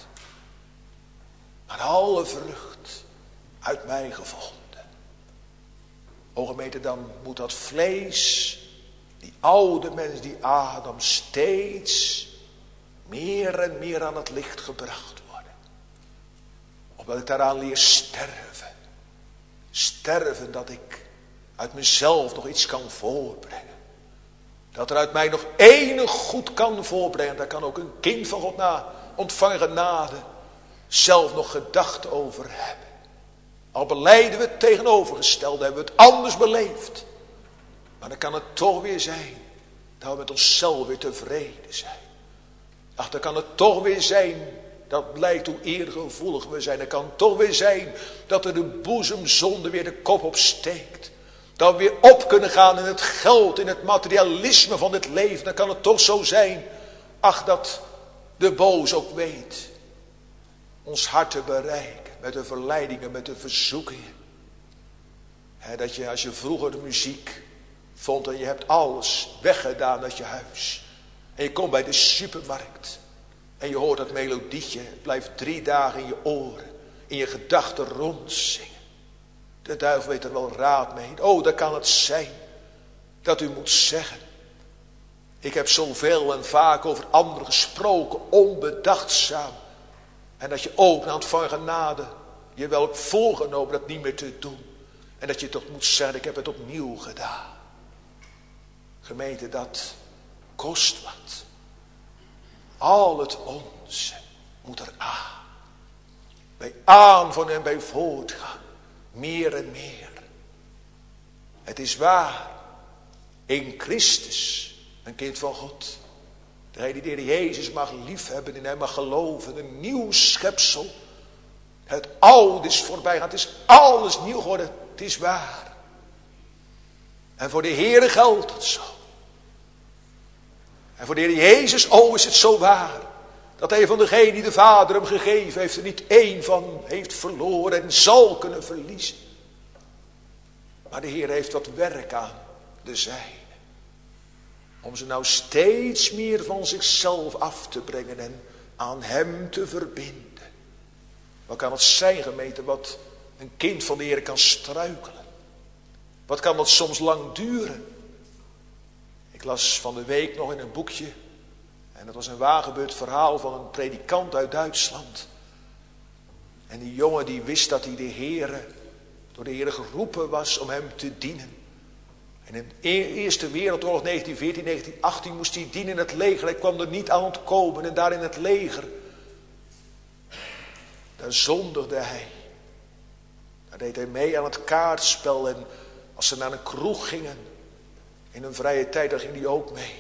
Maar alle vrucht uit mij gevonden. O gemeente, dan moet dat vlees, die oude mens, die Adam, steeds meer en meer aan het licht gebracht worden. Opdat ik daaraan leer sterven. Sterven dat ik uit mezelf nog iets kan voorbrengen. Dat er uit mij nog enig goed kan voorbrengen. Daar kan ook een kind van God na ontvangen genade zelf nog gedachten over hebben. Al belijden we het tegenovergestelde, hebben we het anders beleefd. Maar dan kan het toch weer zijn dat we met onszelf weer tevreden zijn. Ach, dan kan het toch weer zijn Dat blijkt hoe eergevoelig we zijn. Het kan toch weer zijn dat er de boezemzonde weer de kop opsteekt. Dat we weer op kunnen gaan in het geld, in het materialisme van het leven. Dan kan het toch zo zijn, ach, dat de boos ook weet ons hart te bereiken. Met de verleidingen, met de verzoekingen. He, dat je als je vroeger de muziek vond en je hebt alles weggedaan uit je huis. En je komt bij de supermarkt. En je hoort dat melodietje. Het blijft drie dagen in je oren. In je gedachten rondzingen. De duivel weet er wel raad mee. Oh, dan kan het zijn dat u moet zeggen. Ik heb zoveel en vaak over anderen gesproken. Onbedachtzaam. En dat je ook na het van genade je wel hebt voorgenomen dat niet meer te doen. En dat je toch moet zeggen, ik heb het opnieuw gedaan. Gemeente, dat kost wat. Al het onze moet er aan. Bij aanvang en bij voortgang. Meer en meer. Het is waar. In Christus, een kind van God. Hij die de Heer Jezus mag liefhebben, in hem mag geloven. Een nieuw schepsel. Het oude is voorbij gaan. Het is alles nieuw geworden. Het is waar. En voor de Heere geldt het zo. En voor de Heer Jezus, oh, is het zo waar. Dat hij van degene die de Vader hem gegeven heeft, er niet één van heeft verloren en zal kunnen verliezen. Maar de Heer heeft wat werk aan de zijne. Om ze nou steeds meer van zichzelf af te brengen en aan hem te verbinden. Wat kan het zijn, gemeente, wat een kind van de Heer kan struikelen? Wat kan dat soms lang duren? Ik las van de week nog in een boekje. En dat was een waargebeurd verhaal van een predikant uit Duitsland. En die jongen die wist dat hij de Heere, door de Heere geroepen was om hem te dienen. En in de Eerste Wereldoorlog negentien veertien, negentien achttien moest hij dienen in het leger. Hij kwam er niet aan ontkomen. En daar in het leger, daar zondigde hij. Daar deed hij mee aan het kaartspel. En als ze naar een kroeg gingen, in een vrije tijd, daar ging hij ook mee.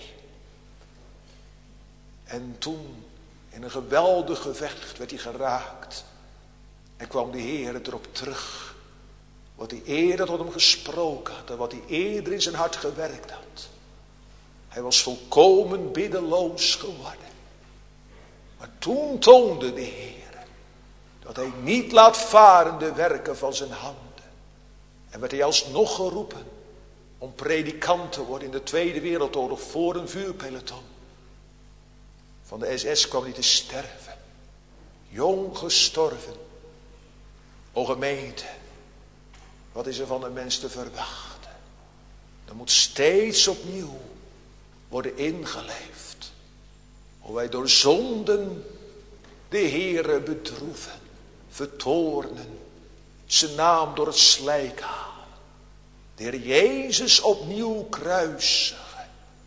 En toen, in een geweldig gevecht, werd hij geraakt. En kwam de Heer erop terug. Wat hij eerder tot hem gesproken had. En wat hij eerder in zijn hart gewerkt had. Hij was volkomen biddeloos geworden. Maar toen toonde de Heer dat hij niet laat varen de werken van zijn handen. En werd hij alsnog geroepen om predikant te worden in de Tweede Wereldoorlog voor een vuurpeloton. Van de S S kwam hij te sterven. Jong gestorven. O gemeente, wat is er van een mens te verwachten? Er moet steeds opnieuw worden ingeleefd. Hoe wij door zonden de Heere bedroeven, vertoornen, zijn naam door het slijk halen. De Heer Jezus opnieuw kruisigen.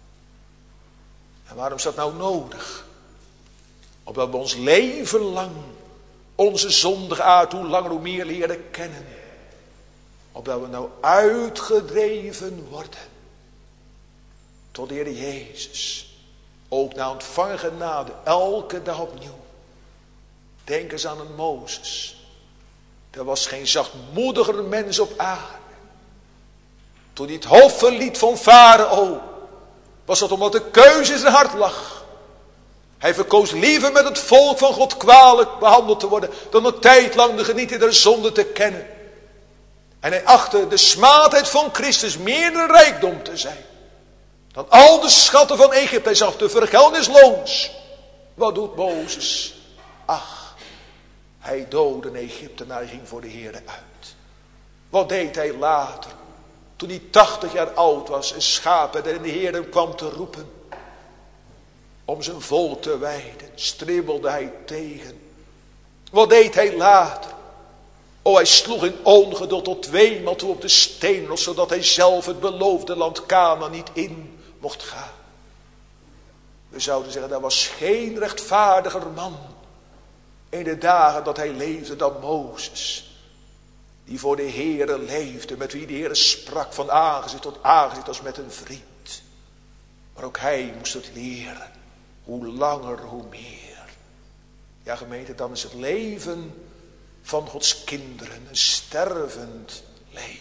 En waarom is dat nou nodig? Opdat we ons leven lang onze zondige aard hoe langer hoe meer leren kennen. Opdat we nou uitgedreven worden tot de Heer Jezus. Ook na ontvangen genade, elke dag opnieuw. Denk eens aan een Mozes. Er was geen zachtmoediger mens op aarde. Toen hij het hof verliet van Farao, was dat omdat de keuze in zijn hart lag. Hij verkoos liever met het volk van God kwalijk behandeld te worden, dan een tijd lang de genieten der zonde te kennen. En hij achtte de smaadheid van Christus meer een rijkdom te zijn dan al de schatten van Egypte. Hij zag de vergeldenis loons. Wat doet Mozes? Ach, hij doodde een Egyptenaar en ging voor de Heere uit. Wat deed hij later? Toen hij tachtig jaar oud was en schapen en de Heer hem kwam te roepen om zijn volk te wijden, stribbelde hij tegen. Wat deed hij later? O, hij sloeg in ongeduld tot tweemaal toe op de steen, zodat hij zelf het beloofde land Kana niet in mocht gaan. We zouden zeggen, dat was geen rechtvaardiger man in de dagen dat hij leefde dan Mozes. Die voor de Heere leefde, met wie de Heere sprak van aangezicht tot aangezicht als met een vriend. Maar ook hij moest het leren, hoe langer hoe meer. Ja, gemeente, dan is het leven van Gods kinderen een stervend leven.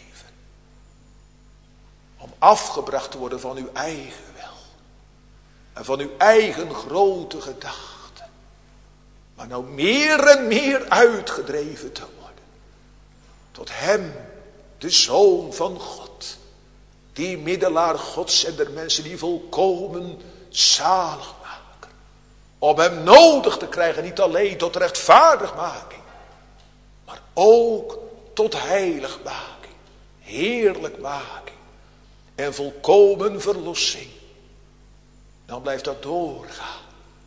Om afgebracht te worden van uw eigen wil. En van uw eigen grote gedachten. Maar nou meer en meer uitgedreven te worden. Tot hem, de Zoon van God. Die middelaar Gods en der mensen die volkomen zalig maken. Om hem nodig te krijgen, niet alleen tot rechtvaardigmaking. Maar ook tot heiligmaking, heerlijkmaking en volkomen verlossing. Dan blijft dat doorgaan.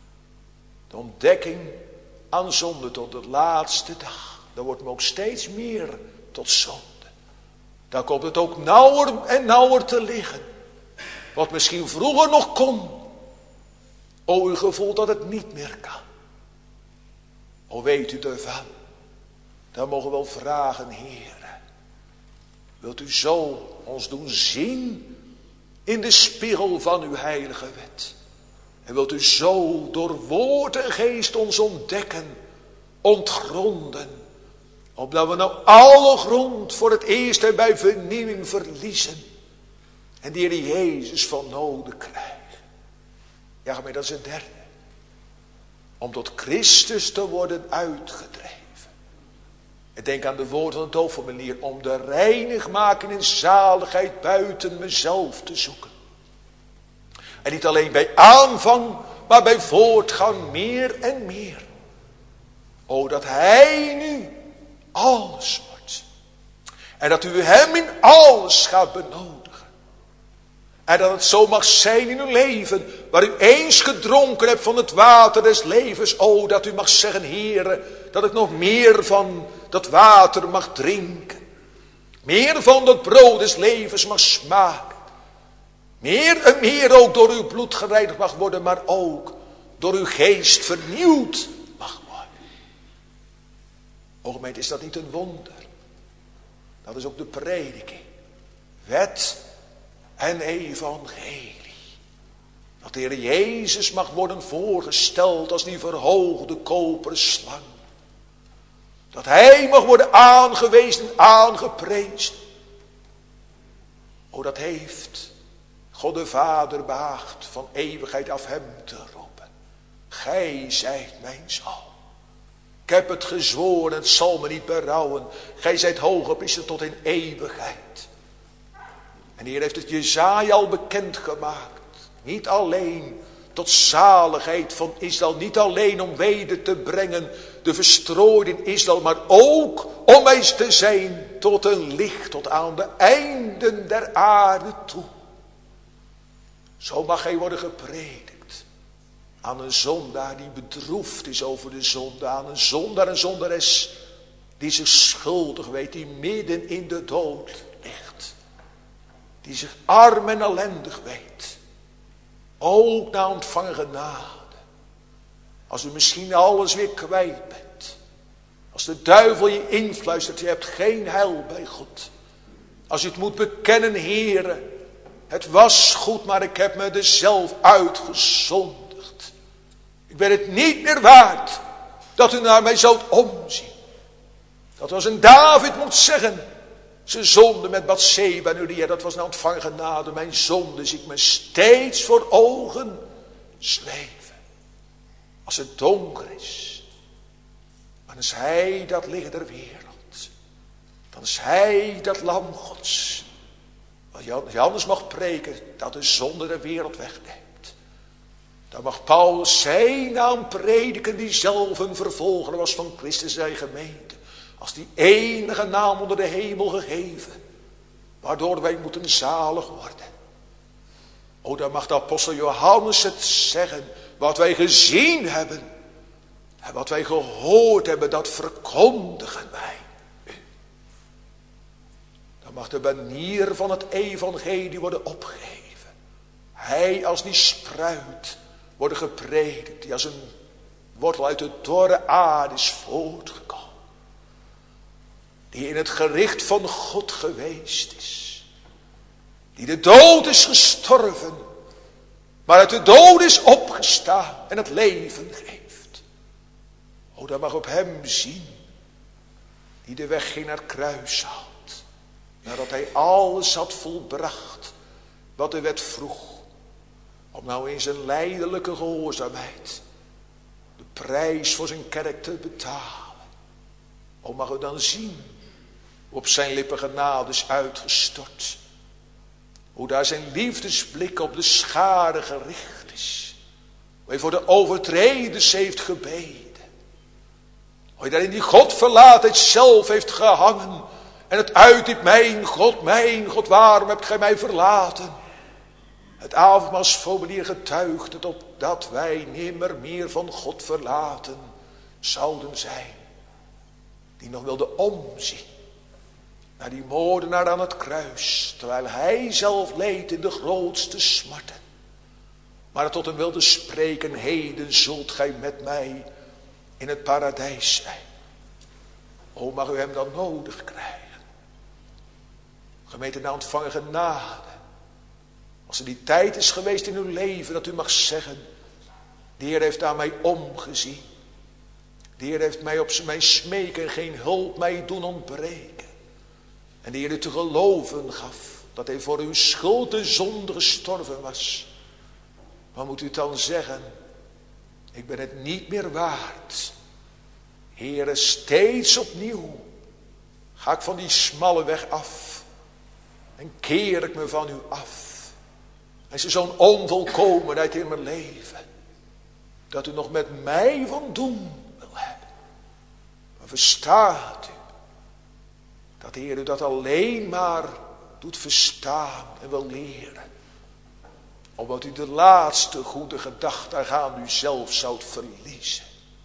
De ontdekking aan zonde tot de laatste dag. Dan wordt men ook steeds meer tot zonde. Dan komt het ook nauwer en nauwer te liggen. Wat misschien vroeger nog kon. O, u gevoelt dat het niet meer kan. O, weet u ervan? Dan mogen we wel vragen, Heere. Wilt u zo ons doen zien in de spiegel van uw heilige wet? En wilt u zo door woord en geest ons ontdekken, ontgronden, opdat we nou alle grond voor het eerst en bij vernieuwing verliezen en de Heer Jezus van nodig krijgen. Ja, maar dat is het derde. Om tot Christus te worden uitgedreven. En denk aan de woorden van het doopformulier. Om de reinigmaking en zaligheid buiten mezelf te zoeken. En niet alleen bij aanvang, maar bij voortgang meer en meer. O, dat hij nu alles wordt. En dat u hem in alles gaat benodigen. En dat het zo mag zijn in uw leven, waar u eens gedronken hebt van het water des levens. O, dat u mag zeggen, Heere, dat ik nog meer van dat water mag drinken. Meer van dat brood des levens mag smaken. Meer en meer ook door uw bloed gereinigd mag worden, maar ook door uw geest vernieuwd mag worden. O gemeente, is dat niet een wonder? Dat is ook de prediking. Wet en evangelie. Dat de Heer Jezus mag worden voorgesteld als die verhoogde koperen slang. Dat hij mag worden aangewezen, aangeprezen. O, dat heeft God de Vader behaagd van eeuwigheid af hem te roepen. Gij zijt mijn zoon. Ik heb het gezworen, het zal me niet berouwen. Gij zijt hoge priester tot in eeuwigheid. En de Heer heeft het Jesaja al bekendgemaakt. Niet alleen tot zaligheid van Israël. Niet alleen om weder te brengen de verstrooide in Israël. Maar ook om wij te zijn tot een licht. Tot aan de einden der aarde toe. Zo mag hij worden gepredikt. Aan een zondaar die bedroefd is over de zonde. Aan een zondaar en zondares die zich schuldig weet. Die midden in de dood ligt. Die zich arm en ellendig weet. Ook na ontvangen genade. Als u misschien alles weer kwijt bent. Als de duivel je influistert. Je hebt geen heil bij God. Als u het moet bekennen, Heere. Het was goed, maar ik heb me er zelf uitgezondigd. Ik ben het niet meer waard. Dat u naar mij zult omzien. Dat was een David moet zeggen. Zijn zonde met Bathseba en Uria, dat was na ontvangen genade. Mijn zonde zie ik me steeds voor ogen zweven. Als het donker is. Maar dan is hij dat licht der wereld. Dan is hij dat lam Gods. Wat Johannes mag preken, dat de zonde der wereld wegneemt. Dan mag Paulus zijn naam prediken, die zelf een vervolger was van Christus zijn gemeente. Als die enige naam onder de hemel gegeven. Waardoor wij moeten zalig worden. O, dan mag de apostel Johannes het zeggen. Wat wij gezien hebben. En wat wij gehoord hebben. Dat verkondigen wij. Dan mag de banier van het evangelie worden opgeheven. Hij als die spruit worden gepredikt. Die als een wortel uit de dorre aarde is voortgekomen. Die in het gericht van God geweest is. Die de dood is gestorven. Maar uit de dood is opgestaan en het leven geeft. O, dat mag op hem zien. Die de weg ging naar het kruis had. Nadat hij alles had volbracht. Wat de wet vroeg. Om nou in zijn lijdelijke gehoorzaamheid. De prijs voor zijn kerk te betalen. O, mag u dan zien. Hoe op zijn lippen genade is uitgestort. Hoe daar zijn liefdesblik op de schare gericht is. Hoe hij voor de overtreders heeft gebeden. Hoe hij daar in die godverlaatheid zelf heeft gehangen. En het uitdiep, mijn God, mijn God, waarom hebt gij mij verlaten? Het avondmaalsformulier getuigt het op dat wij nimmer meer van God verlaten zouden zijn. Die nog wilde omzien naar die moordenaar aan het kruis. Terwijl hij zelf leed in de grootste smarten. Maar tot hem wilde spreken, heden zult gij met mij in het paradijs zijn. O, mag u hem dan nodig krijgen. Gemeente, na ontvangen genade. Als er die tijd is geweest in uw leven dat u mag zeggen, de Heer heeft aan mij omgezien. De Heer heeft mij op mijn smeken geen hulp mij doen ontbreken. En de Heer u te geloven gaf dat hij voor uw schuld en zonde gestorven was. Wat moet u dan zeggen? Ik ben het niet meer waard. Heere, steeds opnieuw ga ik van die smalle weg af. En keer ik me van u af. En is er zo'n onvolkomenheid in mijn leven. Dat u nog met mij van doen wil hebben. Maar verstaat u. Dat de Heer u dat alleen maar doet verstaan en wil leren. Omdat u de laatste goede gedachte aan u zelf zoudt verliezen.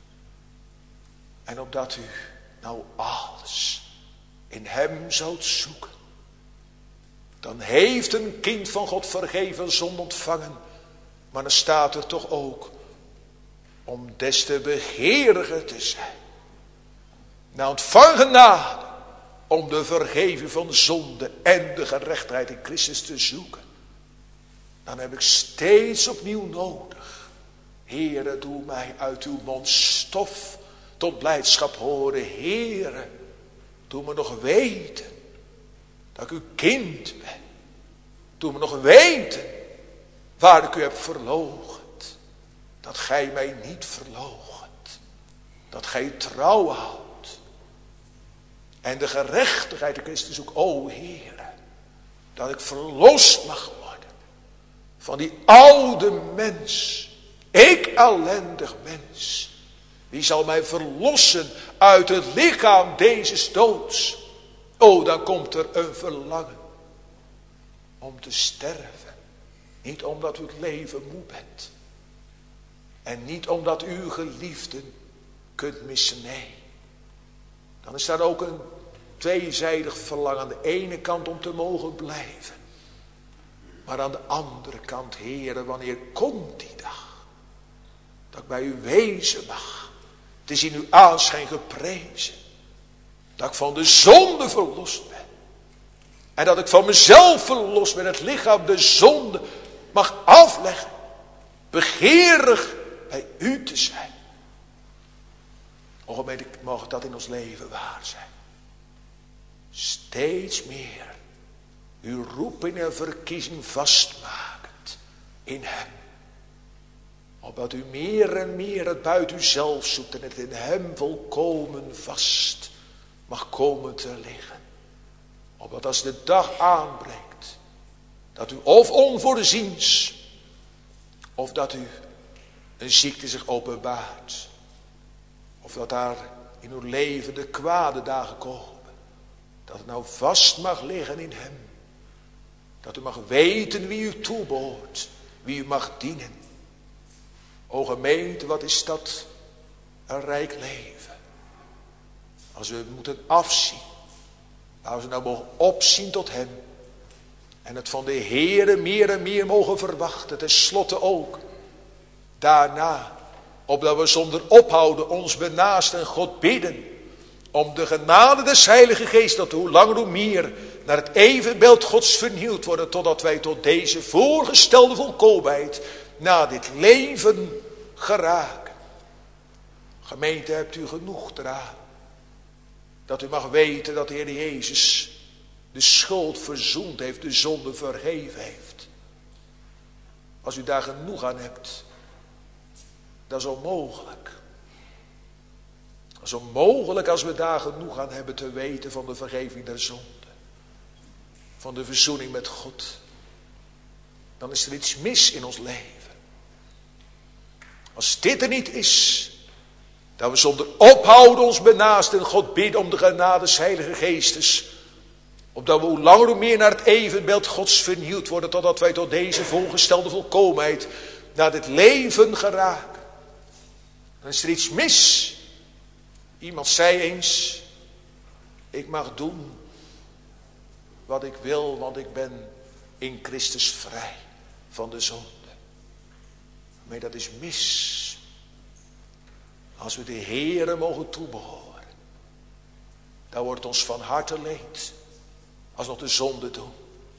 En opdat u nou alles in hem zoudt zoeken. Dan heeft een kind van God vergeven zonde ontvangen. Maar dan staat er toch ook om des te begeeriger te zijn. Na ontvangen genade om de vergeving van zonde en de gerechtigheid in Christus te zoeken. Dan heb ik steeds opnieuw nodig. Heere, doe mij uit uw mond stof tot blijdschap horen. Heere, doe me nog weten dat ik uw kind ben. Doe me nog weten waar ik u heb verloochend. Dat gij mij niet verloochent. Dat gij trouw houdt. En de gerechtigheid in Christus ook, o Heere, dat ik verlost mag worden van die oude mens. Ik ellendig mens. Wie zal mij verlossen uit het lichaam deze doods? O, dan komt er een verlangen om te sterven. Niet omdat u het leven moe bent. En niet omdat u uw geliefden kunt missen. Nee. Dan is daar ook een tweezijdig verlangen. Aan de ene kant om te mogen blijven. Maar aan de andere kant, Heere, wanneer komt die dag? Dat ik bij u wezen mag. Het is in uw aanschijn geprezen. Dat ik van de zonde verlost ben. En dat ik van mezelf verlost ben. Het lichaam de zonde mag afleggen. Begeerig bij u te zijn. O gemeente, mag dat in ons leven waar zijn. Steeds meer. Uw roeping en verkiezing vastmakend. In hem. Opdat u meer en meer het buiten uzelf zoekt. En het in hem volkomen vast mag komen te liggen. Opdat als de dag aanbreekt. Dat u of onvoorziens. Of dat u een ziekte zich openbaart. Of dat daar in uw leven de kwade dagen komen. Dat het nou vast mag liggen in hem. Dat u mag weten wie u toebehoort. Wie u mag dienen. O gemeente, wat is dat een rijk leven. Als we moeten afzien. Als we nou mogen opzien tot hem. En het van de Heere meer en meer mogen verwachten. Ten slotte ook. Daarna. Opdat we zonder ophouden ons benaasten en God bidden. Om de genade des Heilige Geest. Dat hoe langer hoe meer naar het evenbeeld Gods vernieuwd worden. Totdat wij tot deze voorgestelde volkomenheid. Na dit leven geraken. Gemeente, hebt u genoeg eraan dat u mag weten dat de Heer Jezus de schuld verzoend heeft, de zonde vergeven heeft. Als u daar genoeg aan hebt, dat is onmogelijk. Dat is onmogelijk als we daar genoeg aan hebben te weten van de vergeving der zonde. Van de verzoening met God. Dan is er iets mis in ons leven. Als dit er niet is, dat we zonder ophouden ons benaasten en God bidden om de genade des Heilige Geestes. Opdat we hoe langer hoe meer naar het evenbeeld Gods vernieuwd worden, totdat wij tot deze voorgestelde volkomenheid naar dit leven geraken. Dan is er iets mis. Iemand zei eens, ik mag doen wat ik wil, want ik ben in Christus vrij van de zonde. Maar dat is mis. Als we de Heere mogen toebehoren, dan wordt ons van harte leed als nog de zonde doen.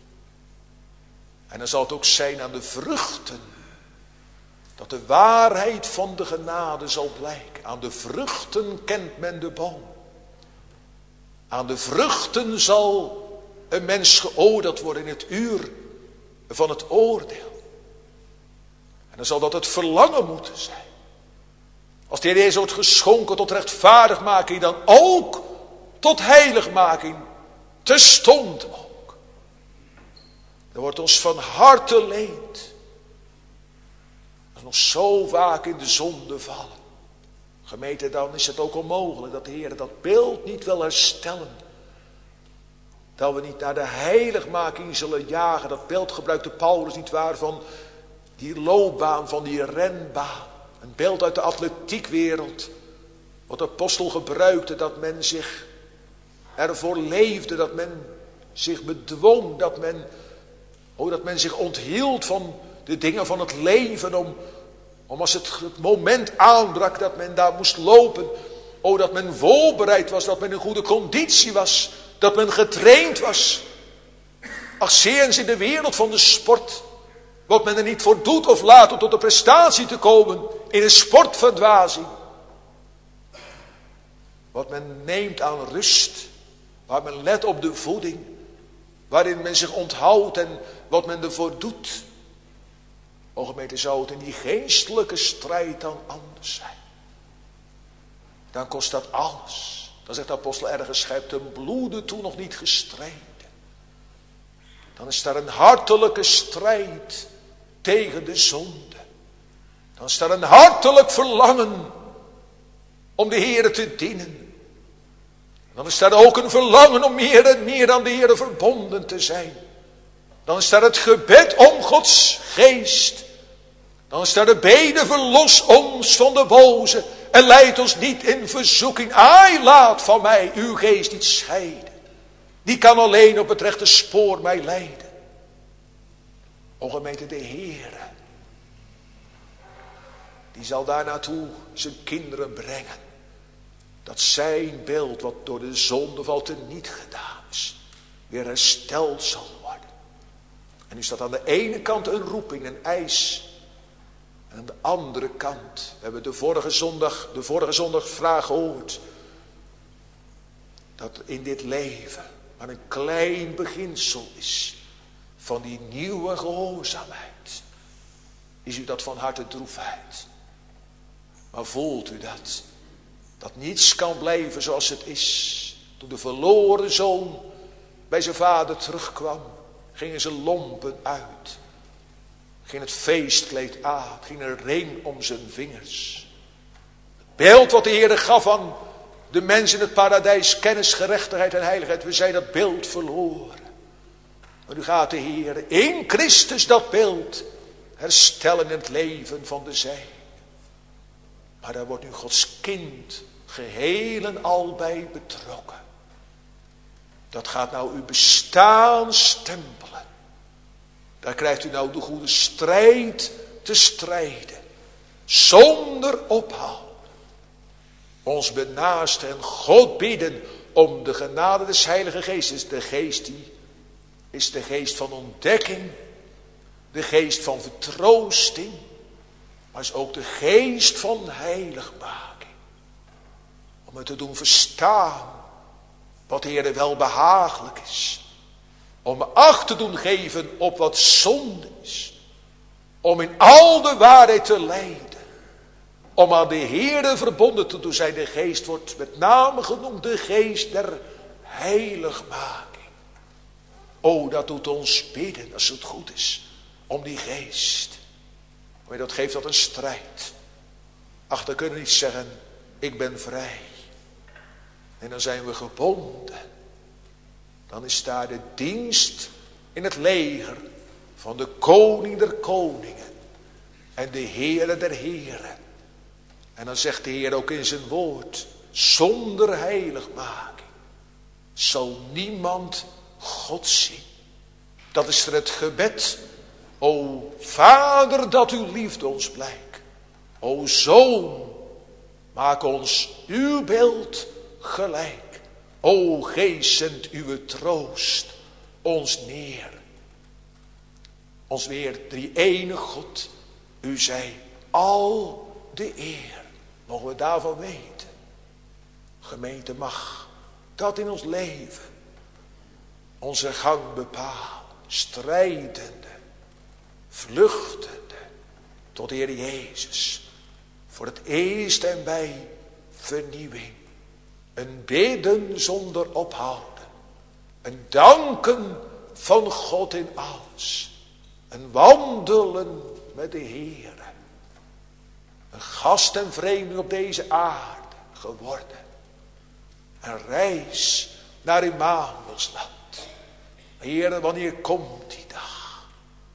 En dan zal het ook zijn aan de vruchten, dat de waarheid van de genade zal blijken. Aan de vruchten kent men de boom. Aan de vruchten zal een mens geoordeeld worden in het uur van het oordeel. En dan zal dat het verlangen moeten zijn. Als de Heer Jezus wordt geschonken tot rechtvaardigmaking, dan ook tot heiligmaking. Terstond ook. Er wordt ons van harte leed. Als we nog zo vaak in de zonde vallen. Gemeente, dan is het ook onmogelijk dat de Heer dat beeld niet wil herstellen. Dat we niet naar de heiligmaking zullen jagen. Dat beeld gebruikte Paulus niet waar van die loopbaan, van die renbaan. Een beeld uit de atletiekwereld. Wat de apostel gebruikte, dat men zich ervoor leefde, dat men zich bedwong, dat men, oh, dat men zich onthield van de dingen van het leven, om, om als het, het moment aanbrak dat men daar moest lopen, oh, dat men voorbereid was, dat men in goede conditie was, dat men getraind was. Ach, zie eens in de wereld van de sport, wat men er niet voor doet of laat om tot de prestatie te komen, in een sportverdwazing. Wat men neemt aan rust, waar men let op de voeding, waarin men zich onthoudt en wat men ervoor doet. O gemeente, zou het in die geestelijke strijd dan anders zijn? Dan kost dat alles. Dan zegt de apostel ergens, gij hebt ten bloede toen nog niet gestreden. Dan is daar een hartelijke strijd tegen de zonde. Dan is daar een hartelijk verlangen om de Heere te dienen. Dan is daar ook een verlangen om meer en meer aan de Heere verbonden te zijn. Dan is daar het gebed om Gods geest. Dan is daar de bede, verlos ons van de boze en leid ons niet in verzoeking. Ai, laat van mij uw geest niet scheiden. Die kan alleen op het rechte spoor mij leiden. O gemeente, de Heere, die zal daar naartoe zijn kinderen brengen. Dat zijn beeld wat door de zondeval teniet gedaan is, weer hersteld zal worden. En nu staat aan de ene kant een roeping, een eis. En aan de andere kant, we hebben de vorige zondag, de vorige zondag vraag gehoord. Dat in dit leven maar een klein beginsel is van die nieuwe gehoorzaamheid. Is u dat van harte droefheid? Maar voelt u dat? Dat niets kan blijven zoals het is. Toen de verloren zoon bij zijn vader terugkwam, gingen zijn lompen uit. Ging het feestkleed aan, ging een ring om zijn vingers. Het beeld wat de Heer gaf aan de mensen in het paradijs, kennis, gerechtigheid en heiligheid. We zijn dat beeld verloren. Maar nu gaat de Heer in Christus dat beeld herstellen in het leven van de zij. Maar daar wordt nu Gods kind geheel en al bij betrokken. Dat gaat nou uw bestaan stempelen. Daar krijgt u nou de goede strijd te strijden. Zonder ophouden. Ons benaasten en God bidden om de genade des Heilige Geestes. De geest die is de geest van ontdekking. De geest van vertroosting. Maar is ook de geest van heiligmaking. Om het te doen verstaan wat de Heere wel behagelijk is. Om me acht te doen geven op wat zonde is. Om in al de waarheid te leiden. Om aan de Heere verbonden te doen zijn. De geest wordt met name genoemd de geest der heiligmaking. O, dat doet ons bidden als het goed is. Om die geest. Maar dat geeft dat een strijd. Ach, dan kunnen we niet zeggen, ik ben vrij. En dan zijn we gebonden. Dan is daar de dienst in het leger van de koning der koningen. En de Heere der heren. En dan zegt de Heer ook in zijn woord, zonder heiligmaking zal niemand God zien. Dat is er het gebed. O Vader, dat uw liefde ons blijkt. O Zoon, maak ons uw beeld gelijk. O Geest, zend uw troost ons neer. Ons weer drie enige God, u zij al de eer. Mogen we daarvan weten. Gemeente mag dat in ons leven onze gang bepalen. Strijdende, vluchtende tot de Heer Jezus. Voor het eerst en bij vernieuwing. Een bidden zonder ophouden. Een danken van God in alles. Een wandelen met de Heer. Een gast en vreemde op deze aarde geworden. Een reis naar Immanuelsland. Heere, wanneer komt die dag?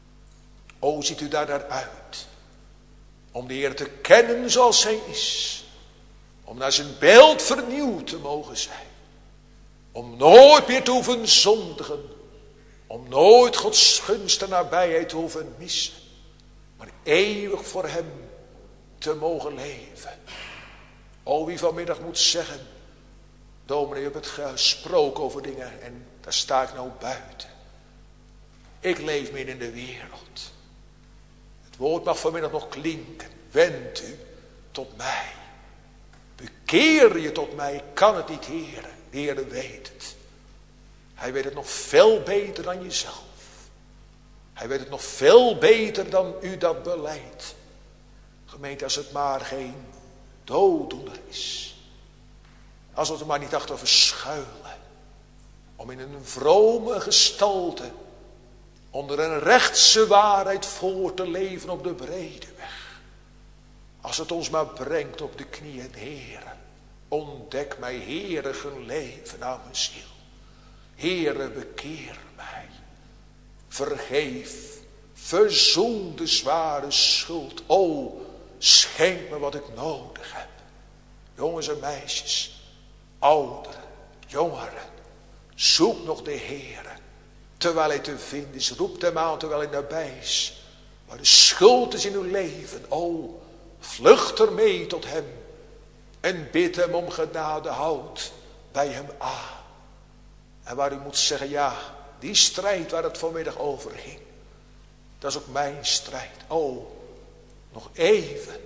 O, ziet u daar naar uit. Om de Heer te kennen zoals hij is. Om naar zijn beeld vernieuwd te mogen zijn. Om nooit meer te hoeven zondigen. Om nooit Gods gunst en nabijheid te hoeven missen. Maar eeuwig voor hem te mogen leven. O, wie vanmiddag moet zeggen, dominee, je hebt het gesproken over dingen en daar sta ik nou buiten. Ik leef midden in de wereld. Het woord mag vanmiddag nog klinken. Wend u tot mij. Bekeer je tot mij. Ik kan het niet, Heere. De Heere weet het. Hij weet het nog veel beter dan jezelf. Hij weet het nog veel beter dan u dat beleidt. Gemeente, als het maar geen dooddoener is. Als we er maar niet achter verschuilen. Om in een vrome gestalte. Onder een rechtse waarheid voor te leven op de brede weg. Als het ons maar brengt op de knieën, Heere. Ontdek mij, Heere, geleven aan mijn ziel. Heere, bekeer mij. Vergeef. Verzoen de zware schuld. O, schenk me wat ik nodig heb. Jongens en meisjes. Ouderen. Jongeren. Zoek nog de Heere. Terwijl hij te vinden is. Roep hem aan terwijl hij nabij is. Maar de schuld is in uw leven. O, vlucht ermee tot hem. En bid hem om genade. Houd bij hem aan. En waar u moet zeggen, ja, die strijd waar het vanmiddag over ging. Dat is ook mijn strijd. Oh, nog even.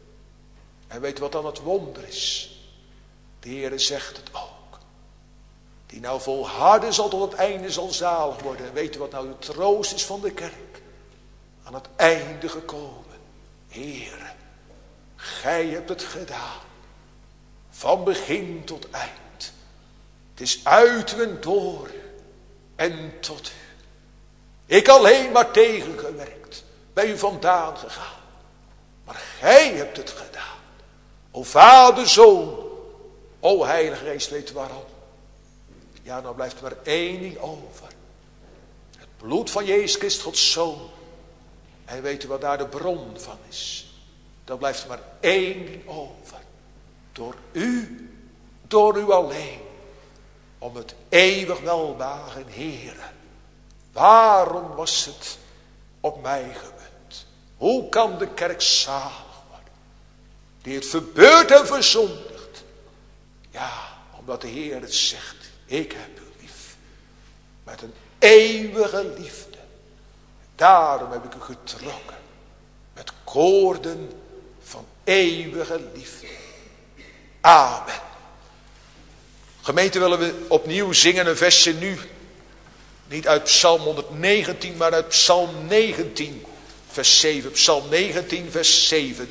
En weet u wat dan het wonder is? De Heere zegt het ook. Die nou volharden zal tot het einde zal zalig worden. En weet u wat nou de troost is van de kerk? Aan het einde gekomen. Heere, gij hebt het gedaan. Van begin tot eind. Het is uit u en door en tot u. Ik alleen maar tegengewerkt. Bij u vandaan gegaan. Maar gij hebt het gedaan. O Vader, Zoon. O Heilige Geest, weet u waarom? Ja, nou blijft er maar één ding over. Het bloed van Jezus Christus, Gods Zoon. En weet u wat daar de bron van is? Dan blijft er maar één ding over. Door u, door u alleen. Om het eeuwig welbehagen, Heere. Waarom was het op mij gemunt? Hoe kan de kerk zalig worden? Die het verbeurt en verzondigt. Ja, omdat de Heer het zegt. Ik heb u lief. Met een eeuwige liefde. Daarom heb ik u getrokken. Met koorden van eeuwige liefde. Amen. Gemeente, willen we opnieuw zingen een versje nu. Niet uit Psalm honderdnegentien, maar uit Psalm negentien, vers zeven. Psalm negentien, vers zeven.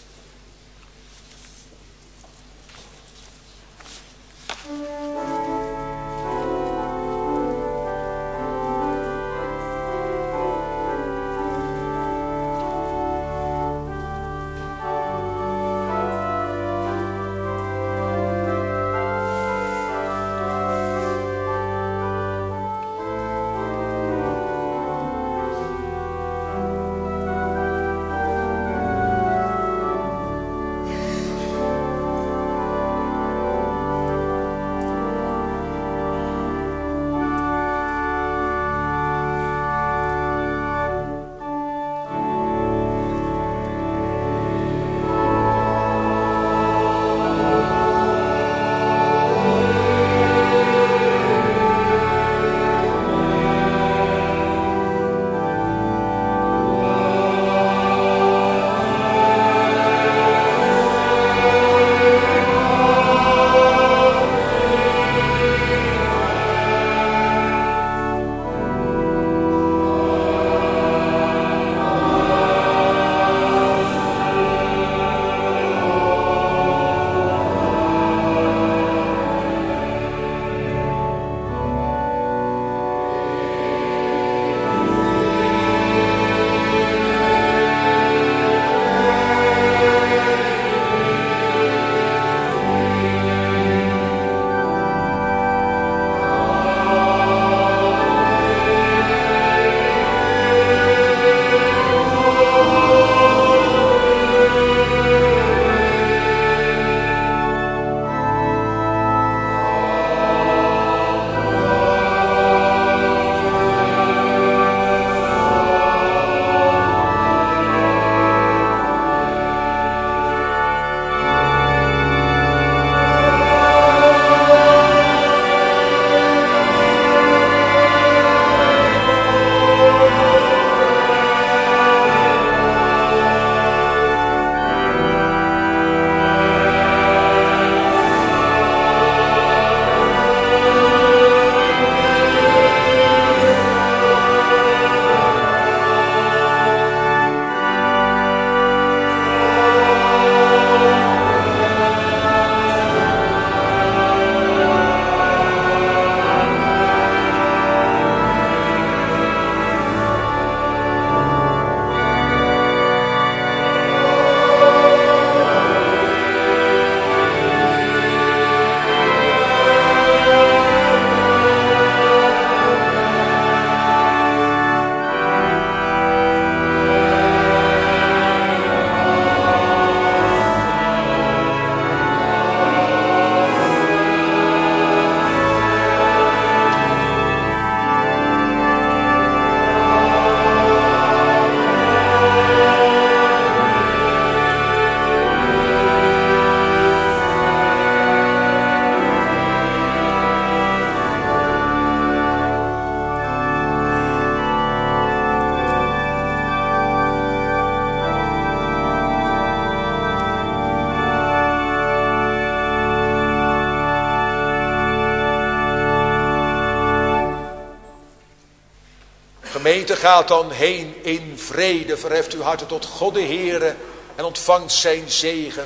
Gemeente, gaat dan heen in vrede. Verheft uw harten tot God de Heere en ontvangt zijn zegen.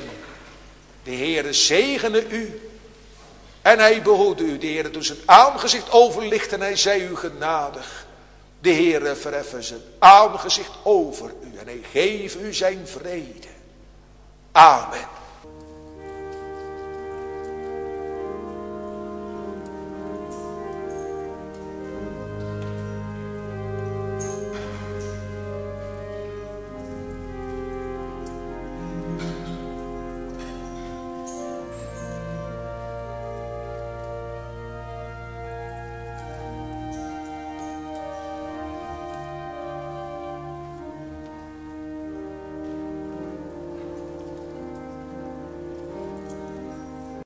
De Heere zegene u en hij behoede u. De Heere doet zijn aangezicht overlichten en hij zij u genadig. De Heere verheffen zijn aangezicht over u en hij geeft u zijn vrede. Amen.